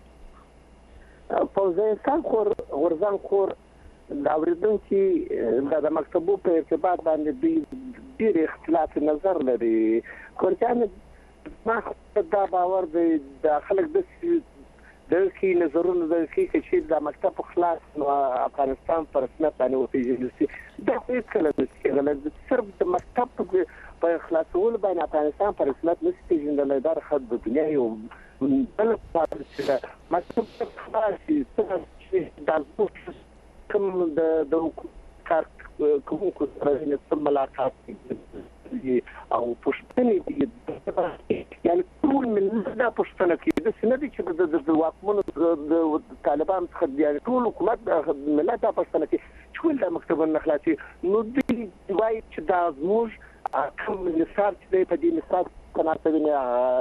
فوزیستان غورزان خور د اوریدونکي د مکتبو په ارتباط باندې ډېر اختلاف نظر لري کورچان ما دا باور دی د خلک د دغه نظرونه د چې د مکتب خلاص نو افغانستان پر رسمیت باندې وپیژندل شي دا هیڅ کله نه صرف د مکتب په خلاصول باندې افغانستان پر رسمیت نه پیژندل دا خد د دنیا یو بل څه مکتب خلاص چې د کوم د کار کوونکو سره نه ملاقات او پښتنې دي یعنی ټول ملت دا پښتنه کې د سندې چې د واکمنو د طالبان څخه دی ټول حکومت ملت دا پښتنه کې ټول د مکتبونو خلاصي نو دوی وایي چې دا زموږ کوم نصاب چې په دې نصاب کناټوینه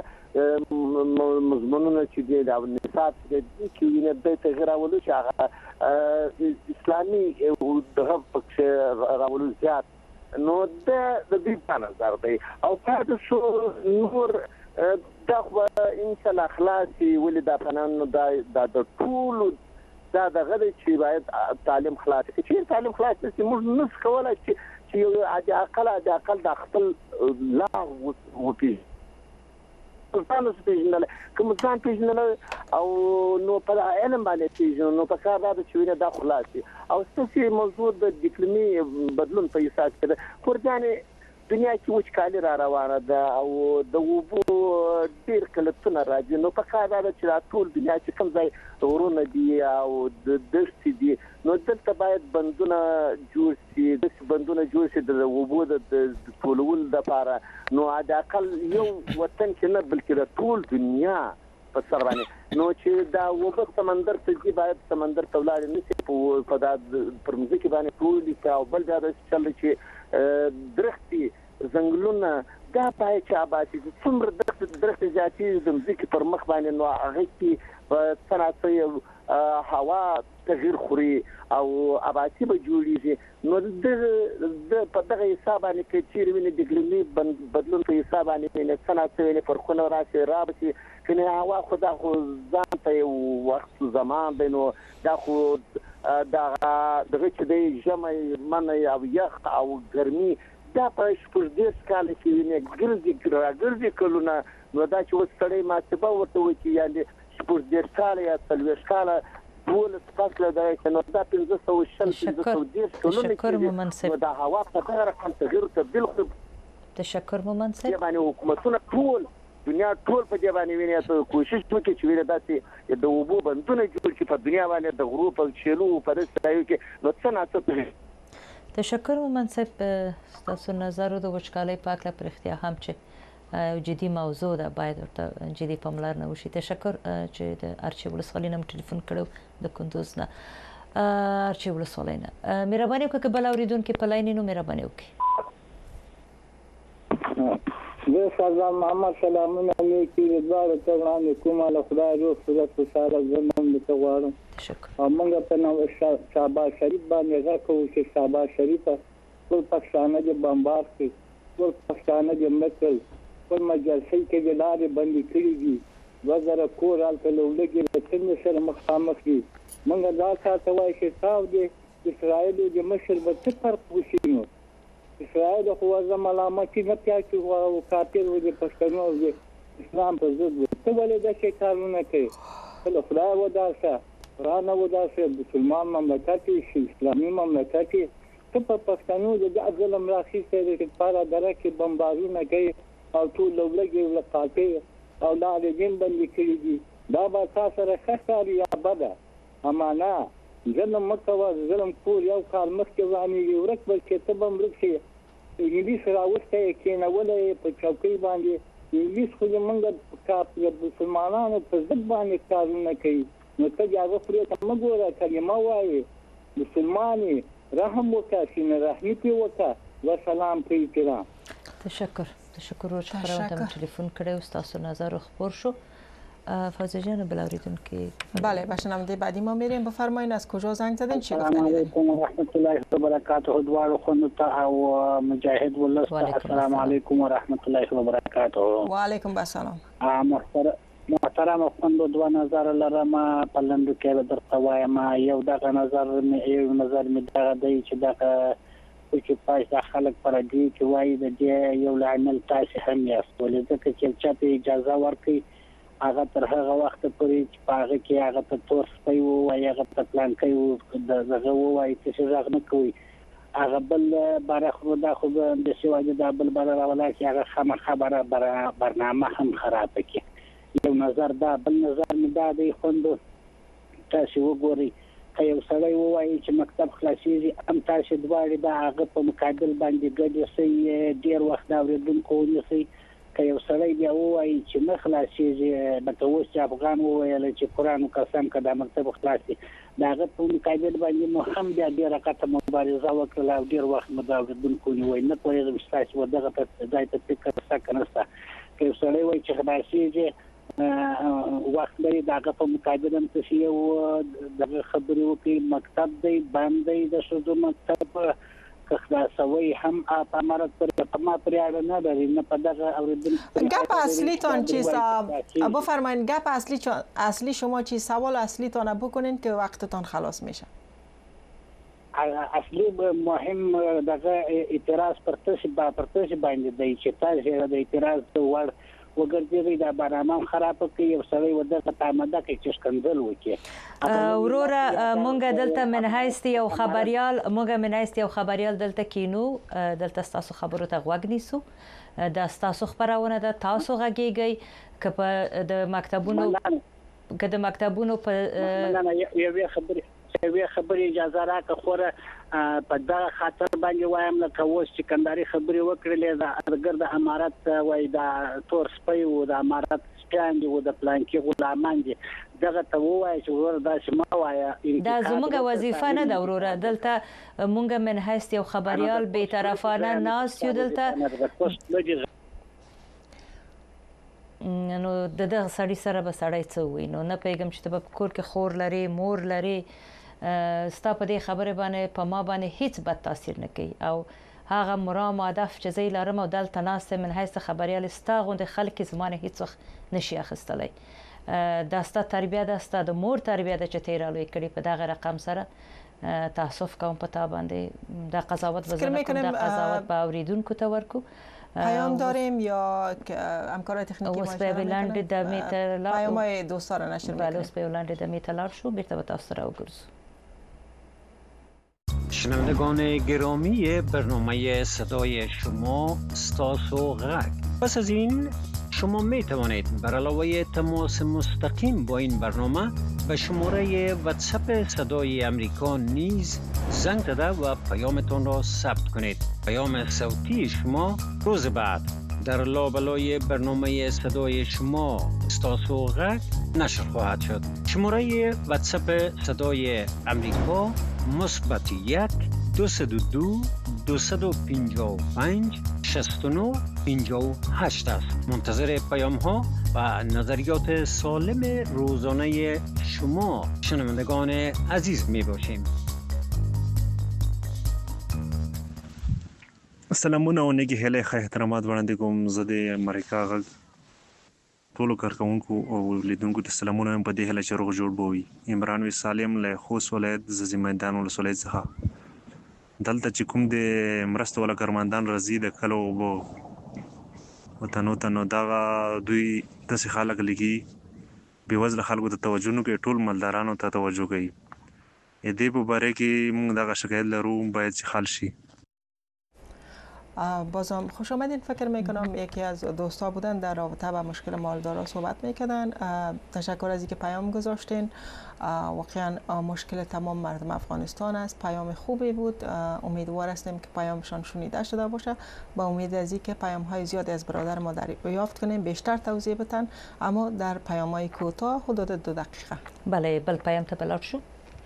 مضمونونه چې د نصاب کې ویني د تغیر اولو چې اسلامي دغه پکې راولو زیات نو د دې په نظر دی او تاسو نور دا خو ان شاء الله خلاصي ولې د فنانو د ټول دا دغه چې باید تعلیم خلاص چې تعلیم خلاص چې موږ نس کولای چې یو اقل د خپل لا وپی ځان پیژنل کوم ځان پیژنل او نو په علم باندې پیژنل نو په کار دا چې وینه د خلاصي او ستاسو موضوع د ډیپلومي بدلون په اساس کې خورجانې دنیا کې وچکالي را روانه ده او د وبو ډیر کلتونه راځي نو په کار دا چې ټول دنیا چې کوم ځای ورونه دي او د دښتې دي نو دلته باید بندونه جوړ شي د وبو د ټولول لپاره نو عاداقل یو وطن کې نه بلکې د ټول دنیا په سر باندې نو چې دا وبو سمندر ته دی باید سمندر ته ولاړ نه شي په دا پرمځکه باندې ټول او بل دا چې درختي ځنګلونه دا پای چې آبادي څومره درخت ذاتي زمزکي پر مخ باندې نو هغه کې صنعتي هوا تغیر خوري او آبادي به جوړیږي نو د په دغه حساب باندې کې چې ویني د اقلیمي بدلون په حساب باندې صنعتي فرقونه راشي کنه هوا خدا خو ځان ته وخت زمان بینو دا خو دغه چې د جمع من او یخ او ګرمي دا په شپږ کال کې نه ګرځي کلونه نو دا چې وستړی ماسبه ورته وکی یعنی شپږ کال یا 30 کال ټول فصل درې نو دا 1500 تشکر ممنصب دا هوا په هر رقم تغیر تبديل تشکر ممنصب یعنی حکومتونه ټول دنیا ټول په دې باندې ویني ته کوشش وکړي چې ویني داسې د اوبو بندونه جوړ شي په دنیا باندې د غرو په شیلو په رسایو کې نو څه نه څه تشکر مومن صاحب تاسو نظر د وچکالۍ په اړه پر اختیار هم چې جدي موضوع ده باید ورته جدي پاملرنه وشي تشکر چې د ارچي ولسوالۍ نم ټلیفون کړو د کندوز نه ارچي ولسوالۍ نه مهرباني وکړئ که بل اوریدونکو په لاین نو مهرباني وکړئ زه سلام محمد سلامونه علیکم دوه ته وړاندې کومه له خدای روح صورت خوشاله زموږ د غواړم او موږ په نو شهباز شریف باندې غواړو چې شهباز شریف ټول پښتانه د بمبار کې ټول پښتانه د مکل ټول مجلسې کې د لارې بندي کړي دي وزره کورال ته لولګي د څنګه سره مخامخ دي موږ دا څه وایي چې تاسو د اسرائیل د مشر په څه فرق وشینو اسرائیل خو زملامتي نه پیاچو او کافر و د پښتنو د اسلام په ضد ته ولې د شي کارونه کوي خو خدای وداسه قرآن وداسه مسلمان مملکت شي اسلامي مملکت ته په پښتنو د ظلم راخیسته د لپاره درکه بمبارونه کوي او ټول لوګي ولقاتي او لاله دین باندې کړی دي دا به تاسو سره خساري یا بده امانه ظلم مکوه ظلم کول یو کال مخکې وانه ورک بل کې ته بم رکشي انګلیس راوسته کې نه ولې په چوکۍ باندې انګلیس خو موږ د مسلمانانو په ضد باندې کارونه کوي نو ته هغه پرې ته مګوره کلمه وایي مسلمانې رحم وکړه سینه رحمي وکړه وسلام په احترام تشکر چې خبرونه تلیفون کړو تاسو نظر خبر شو فوزی جان بلاوریدون که بله بشنونده بعدی ما میریم بفرمایید از کجا زنگ زدین چی گفتن السلام علیکم و رحمت الله و برکاته دوار خونتا او مجاهد ولست السلام علیکم و رحمت الله و برکاته و علیکم السلام محترم خوند دو نظر لرم په لندو کې درته وایم یو دغه نظر می دغه دی چې دغه چې پای خلک پر دې چې وایي د دې یو لامل تاسو هم یاست ولې ځکه چې چاته اجازه ورکړي هغه تر هغه وخت پورې چې هغه کې هغه ته تور سپي وو هغه ته پلان کوي دغه وایي چې ځغ نه کوي هغه بل بار خو دا خو د سیواجه د بل بار راولا چې هغه خبره برنامه هم خراب کړي یو نظر دا بل نظر می دا دی خوند تاسو وګورئ که یو سړی وایي چې مکتب خلاصيږي هم تاسو دواړي دا هغه په مقابل باندې ګډ سي ډیر وخت اوریدونکو ونیسي که یو سړی بیا وایي چې نه خلاصيږي لکه اوس چې افغان وویل چې قرآن قسم که دا مکتب خلاصي دا هغه په مقابل باندې نو هم بیا ډېره قطعه مبارزه وکړله او ډېر وخت مو دا اورېدونکو ونیوی نه پوهېږم چې تاسو دغه ځای ته فکر شته که نه شته که یو سړی وایي چې خلاصيږي وخت لري د هغه په مقابل هم تاسې یو دغه خبرې وکړي مکتب دی بند دی د ښځو مکتب خلاصوي هم په امارت پر ما پر اړه نه لري نه په دغه اوریدونکو گپ اصلی تان چیست بفرمایید گپ اصلی شما چی سوال اصلی تان بکنین که وقتتان خلاص میشه اصلی مهم دغه اعتراض پر تاسو باندې دی چې تاسو د اعتراض ور وګرځي دا برنامه خراب کوي او سړی ودغه تامده کوي چې شکندل وکړي وروره مونږ دلته منهایستي او خبريال دلته کینو دلته تاسو خبرو ته غوږ نیسو دا تاسو خبرونه ده تاسو غږیږئ که په د مکتبونو په یوه خبرې اجازه راکړه خوره په دا خاطر باندې وایم لکه اوس چې کنداري خبرې وکړلې د ګرد امارت وای دا تور سپي او د امارت سپیان دي او د پلانکی غلامان دي دغه ته وای چې ور دا شما وای دا زموږ وظیفه نه ده وروره دلته مونږ من هست یو خبريال به طرفانه ناس یو دلته نو دغه سړی سره به سړی څه وي نو نه پیغام چې په کور کې خور لري مور لري ستا په دې خبره باندې په ما باندې هیڅ بد تاثیر نه کوي او هغه مرام هدف چې زه لرم او دلته ناسته من حیث خبريال ستا غوند خلک زمانه هیڅ وخت نشي اخستلی دا ستا تربیه ده ستا د مور تربیه ده چې تیرالوي کړي په دغه رقم سره تاسف کوم په تا باندې دا قضاوت وزنه کوم دا قضاوت به اوریدونکو ته ورکو پیام داریم یا همکار تکنیکی ما پیام های دوستا را نشر میکنیم بله اسپیولند دمی تلار شو بیرته به تاسو را وگرزو شنوندگان گرامی برنامه صدای شما ستاسو غرق پس از این شما می توانید بر علاوه تماس مستقیم با این برنامه به شماره واتساپ صدای امریکا نیز زنگ زده و پیامتان را ثبت کنید. پیام صوتی شما روز بعد در لابلای برنامه صدای شما استاسو غک نشر خواهد شد. شماره واتساپ صدای امریکا مثبت 1 202 255 69 58 است. منتظر پیام ها و نظریات سالم روزانه شما شنوندگان عزیز می باشیم. سلامونه او نگی هله خی احترامات وړاندې کوم. زه د امریکا غږ ټولو کارکوونکو او لیدونکو ته سلامونه په دې هله چې روغ جوړ به وي. عمران وي سالم له خوست ولایت زلزلې میدان ولسوالۍ څخه. دلته چې کوم د مرستې والا کارمندان راځي د کلو اوبو وطنو ته، نو دغه دوی داسې خلک لګي بېوزله خلکو ته توجه نه کوي، ټول مالدارانو ته توجه کوي. دې په باره کې موږ دغه شکایت لرو، باید چې حل شي. بازم خوش آمدین. فکر میکنم یکی از دوستا بودن در رابطه با مشکل مالدارا صحبت میکردن. تشکر از اینکه پیام گذاشتین. واقعا مشکل تمام مردم افغانستان است. پیام خوبی بود. امیدوار هستیم که پیامشان شنیده شده باشه. با امید از اینکه پیام های زیادی از برادر ما دریافت کنیم، بیشتر توضیح بدن، اما در پیام های کوتاه حدود 2 دقیقه. بله، بل پیام ته بلار شو.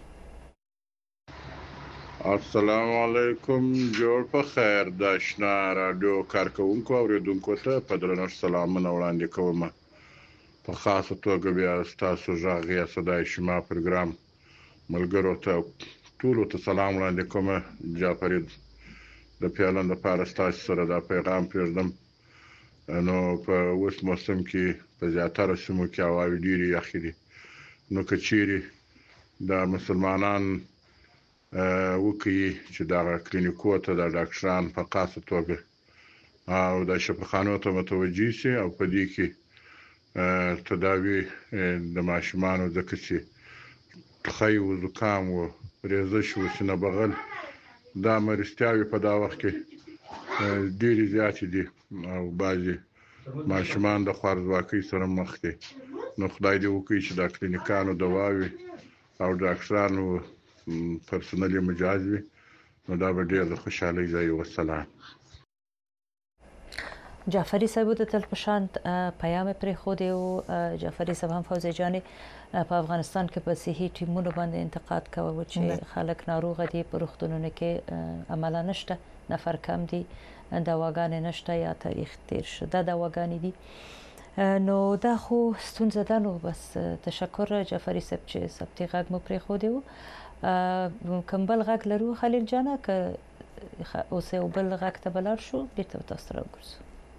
السلام علیکم، جوړ په خیر. د آشنا رادیو کارکوونکو او اوریدونکو ته په درنښت سلامونه وړاندې کوم. په خاصه توګه بیا ستاسو غږ یا صدای شما پروګرام ملګرو ته ټولو ته سلام وړاندې کوم. جعفري د پیالن لپاره ستاسو سره دا پیغام پرېږدم. نو په اوس موسم کې په زیاتره سیمو کې هواوې ډېرې یخې دي. نو که چیرې د مسلمانان وکړي چې دغه کلینیکو ته د ډاکټران په خاصه توګه او د شفاخانو ته متوجه شي او په دې کې تداوی د ماشومانو ځکه چې ټخی و زکام و ریزش و سینه بغل دا مرستیاوې په دا وخت کې ډېرې زیاتې دي او بعضې ماشومان د خوارځواکۍ سره مخ دي. نو خدای دې وکړي چې د کلینیکانو دواوې او ډاکټرانو پرسونل مجاز وي، نو دا به ډېر د خوشحالۍ ځای. والسلام. جعفری صاحب د تل پشانت پیام پرې خو دی او جعفری صاحب هم فوزي جاني په افغانستان کې په صحي ټیمونو باندې انتقاد کوي چې خلک ناروغ دي، په روغتونونو کې عمله نشته، نفر کم دي، دواګانې نشته یا تاریخ تیر شده دواګانې دي. نو دا خو ستونزه ده. نو بس تشکر جعفری صاحب چې ثبتي غږ مو پرې خو دی. کوم بل غږ لرو خلیل جانه که اوس یو بل غږ ته بلار شو بیرته تاسو را وګرځو.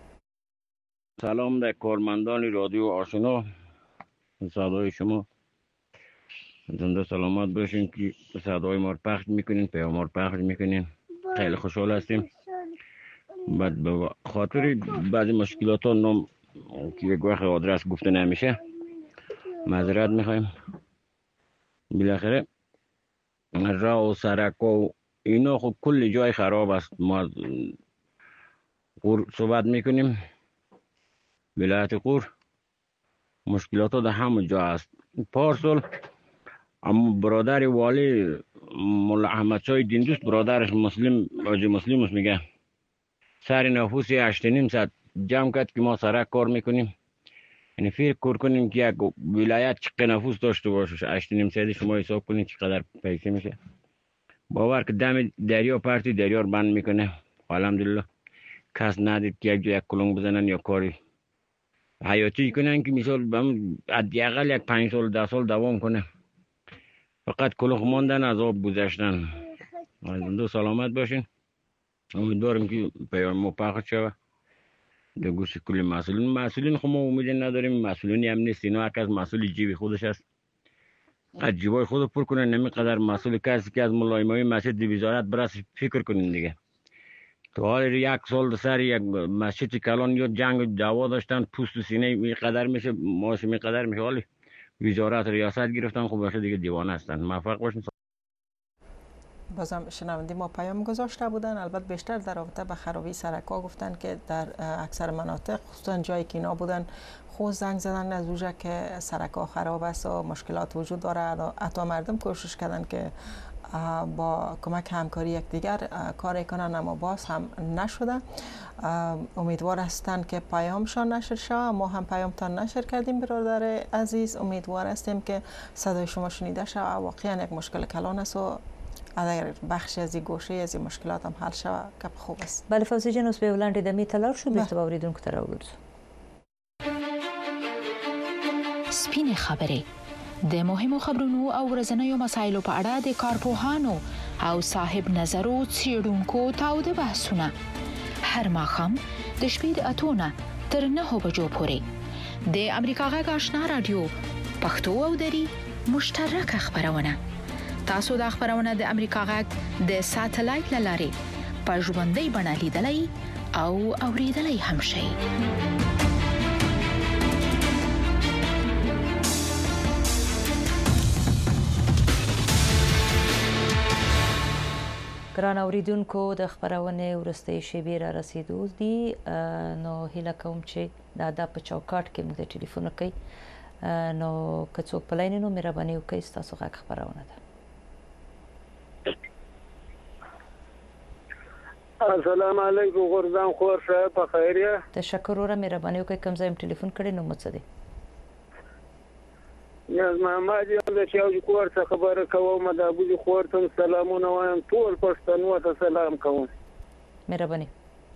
سلام در کارمندان رادیو آشنا، صدای شما زنده سلامت باشین که صدای ما رو پخش میکنین، پیام ما رو پخش میکنین. خیلی خوشحال هستیم. بعد به خاطر بعضی مشکلات ها نام که یک وقت آدرس گفته نمیشه معذرت میخوایم. بالاخره راه و سرک و اینا خب کل جای خراب است. ما قور صحبت میکنیم، ولایت قور مشکلات در همه جا است. پارسال اما برادر والی مولا احمد شاه دیندوست برادرش مسلم آجی مسلم میگه سر نفوسی 8.5 جمع کرد که ما سرک کار میکنیم. یعنی فکر کنیم که یک ولایت چقدر نفوس داشته باشه، 8.5 شما حساب کنید چقدر پیسه میشه. باور که دم دریا پرتی دریا رو بند میکنه. الحمدلله کس ندید که یک جا یک کلنگ بزنن یا کاری حیاتی کنن که مثال حداقل یک 5 سال 10 سال دوام کنه. فقط کلوخ ماندن از آب گذشتن. دو سلامت باشین. امیدوارم که پیام ما پخش شود در گوش کل مسئولین خب ما امید نداریم. مسئولین هم نیست، اینا هر از مسئول جیب خودش است. از جیبای خود پر کنن، نمیقدر مسئول کسی که از ملایمای مسجد وزارت برس فکر کنین دیگه. تو حال یک سال سر یک مسجد کلان یا جنگ دعوا داشتن، پوست و سینه میقدر میشه، ماش میقدر میشه، حالی وزارت ریاست گرفتن. خب باشه دیگه دیوانه هستن. موفق باشین. بازم شنونده ما پیام گذاشته بودن، البته بیشتر در رابطه به خرابی سرک‌ها گفتن که در اکثر مناطق خصوصا جایی که اینا بودن خود زنگ زدن از اونجا که سرک‌ها خراب است و مشکلات وجود داره. حتی مردم کوشش کردن که با کمک همکاری یکدیگر کار کنن، اما باز هم نشده. امیدوار هستند که پیامشان نشر شود. ما هم پیامتان نشر کردیم برادر عزیز. امیدوار هستیم که صدای شما شنیده شود. واقعا یک مشکل کلان است و اگر بخش از این گوشه از این مشکلات هم حل شود که خوب است. بله فوزی جان، اوس به ولاندې د می تلار شو بیرته اوریدونکو ته راوګرځو. سپینې خبرې د مهمو خبرونو او ورځنیو مسایلو په اړه د کارپوهانو او صاحب نظرو څېړونکو تاوده بحثونه هر ماښام د شپې د 8 تر 9 بجو پورې د امریکا غږ آشنا رادیو پښتو او دری مشترکه خبرونه. تاسو د خبرونه د امریکا غږ د ساتلایت لارې په ژوندۍ بڼه لیدلای او اوریدلای هم شئ. ګران اوریدونکو د خبرونه ورستۍ شیبې را رسیدو دي، نو هیله کوم چې دا په چوکاټ کې موږ ټلیفون کوي، نو که څوک په لاین نو مهرباني وکړئ تاسو غږ خبرونه ده. السلام علیکم غرزان خور صاحب، په خیر یې؟ تشکر وره، مهرباني وکړئ کوم ځای ټلیفون کړی نو مڅ دی. نیاز محمد یم د چاوج کور څخه خبره کوم، د ابوجي خور ته سلامونه وایم، ټول پښتنو ته سلام کوم. مهرباني.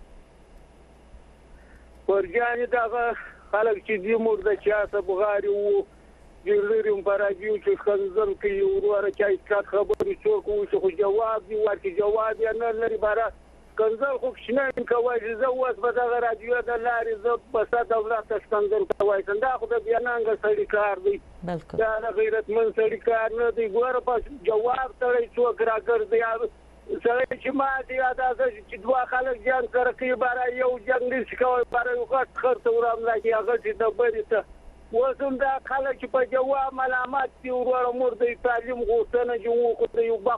ورجانې دغه خلک چې دې مرده چاته بغاري وو جلریم برادیو چې خنزر کوي وروره چای څخه خبرې څوک وو خو جواب دی ورکړي، جواب یې نه لري. بارا کنزل خو شنه کوي چې زه اوس په دغه رادیو د لارې زه بس دولت ته کنزل کوي، څنګه خو د بیانانګ سړی کار دی، دا غیرتمن سړی کار نه دی. ګوره په جواب تړي څوک راګرځي سړی چې ما دی دا چې دوه خلک جنګ سره کوي، بارا یو جنګ نشي کوي، بارا یو غټ خرڅ وراملاږي هغه چې د بری ته وزم دا خلک چې په جواب ملامت دي وروره مور د تعلیم غوښتنه جوړ کړي یو باخ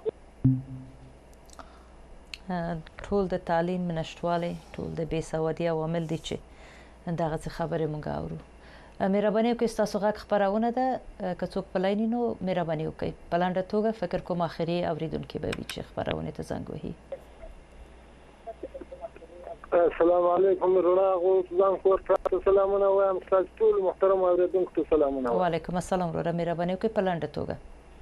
ټول د تعلیم نشټواله ټول د بیسوادي عوامل دي چې دغه څه خبره مونږ اورو. مهرباني وکړئ تاسو غږ خبرونه ده که څوک په لاین نو مهرباني وکړئ په لاندې توګه فکر کوم اخري اوریدونکو به وي چې خبرونه ته زنګ وهي. السلام علیکم رونا غوزان خور ته سلامونه وایم، تاسو ټول محترم اوریدونکو ته سلامونه وایم. وعلیکم السلام وروره، مهرباني وکړئ په لاندې توګه.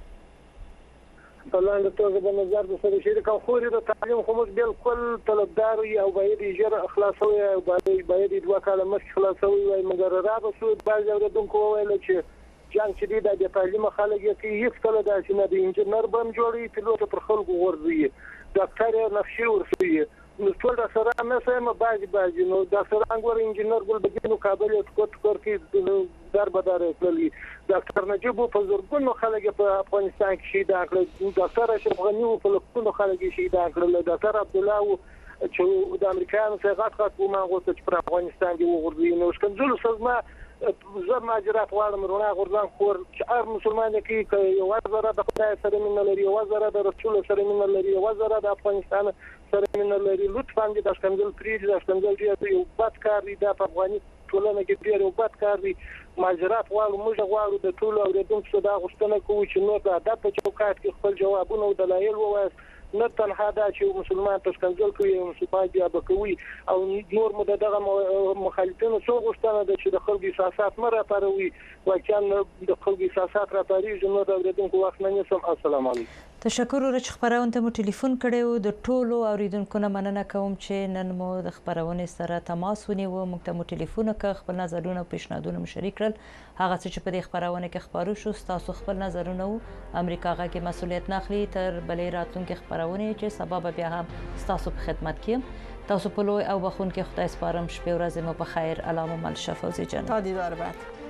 په لاندې توګه د نظر د سره شریک خوري د تعلیم خو موږ بالکل طلبدار یو باید اجر اخلاصوي او باید دوه کاله مخکې خلاصوي وای، مګر را به سود بعض اوریدونکو وویل چې جنګ چې دی د تعلیم خلک یې هیڅ کله داسې نه دی، انجنیر بم جوړي، پیلوټ پر خلکو ورځي، ډاکټر نقشې ورسوي، نو ټول د سره نه سم بعضی نو د سره انګور انجنیر ګل بګینو کابل کوټ کې در بدر کړلی، ډاکټر نجیب په زورګونو خلک په افغانستان کې شهید کړل، ډاکټر اشرف غنی په لکونو خلک شهید کړل، ډاکټر عبد الله چې د امریکایانو څخه غټ ومنغوته چې په افغانستان کې وګورځي. نو څنګه سزما زه ماجرات غواړم رونا غورځان خور چې هر مسلمان کې یو وزره د خدای سره مینه لري، یو وزره د رسول سره مینه لري، یو وزره د افغانستان سره مینه لري، لطفا دې د څنګه پریږدي، د څنګه یو بد کار دی د افغاني ټولنه کې ډیر یو بد کار دی. ماجرات غواړو موږ غواړو د ټولو اوریدونکو دا غوښتنه کوو چې نور د ادب په چوکاټ کې خپل جوابونه او دلایل ووایي، نه تنها دا چې مسلمان تشکندل کوي مسلمان بیا بکوي او نور مو دغه مخالفینو څو غوښتنه ده چې د خلکو احساسات مره پاروي واکان د خلکو احساسات را پاریږي. نو د اوریدونکو وخت نه نسم. السلام علیکم. تشکر ورچ خبرونه ته مو ټلیفون کړو، د ټولو اوریدونکو نه مننه کوم چې نن مو د خبرونه سره تماس ونیو، موږ ته مو ټلیفون وکړ، خپل نظرونه او پیشنهادونه مو شریک کړل، هغه څه چې په دې خبرونه کې خبرو شو تاسو خپل نظرونه او امریکا غږ مسؤلیت ناخلي تر بلې راتلونکي خبرونه چې سبب بیا هم تاسو په خدمت کې تاسو په لوی او بخون کې خدای سپارم. شپه ورځ مو په خیر. علامه مل شفاوزی جان. تا دیدار بعد.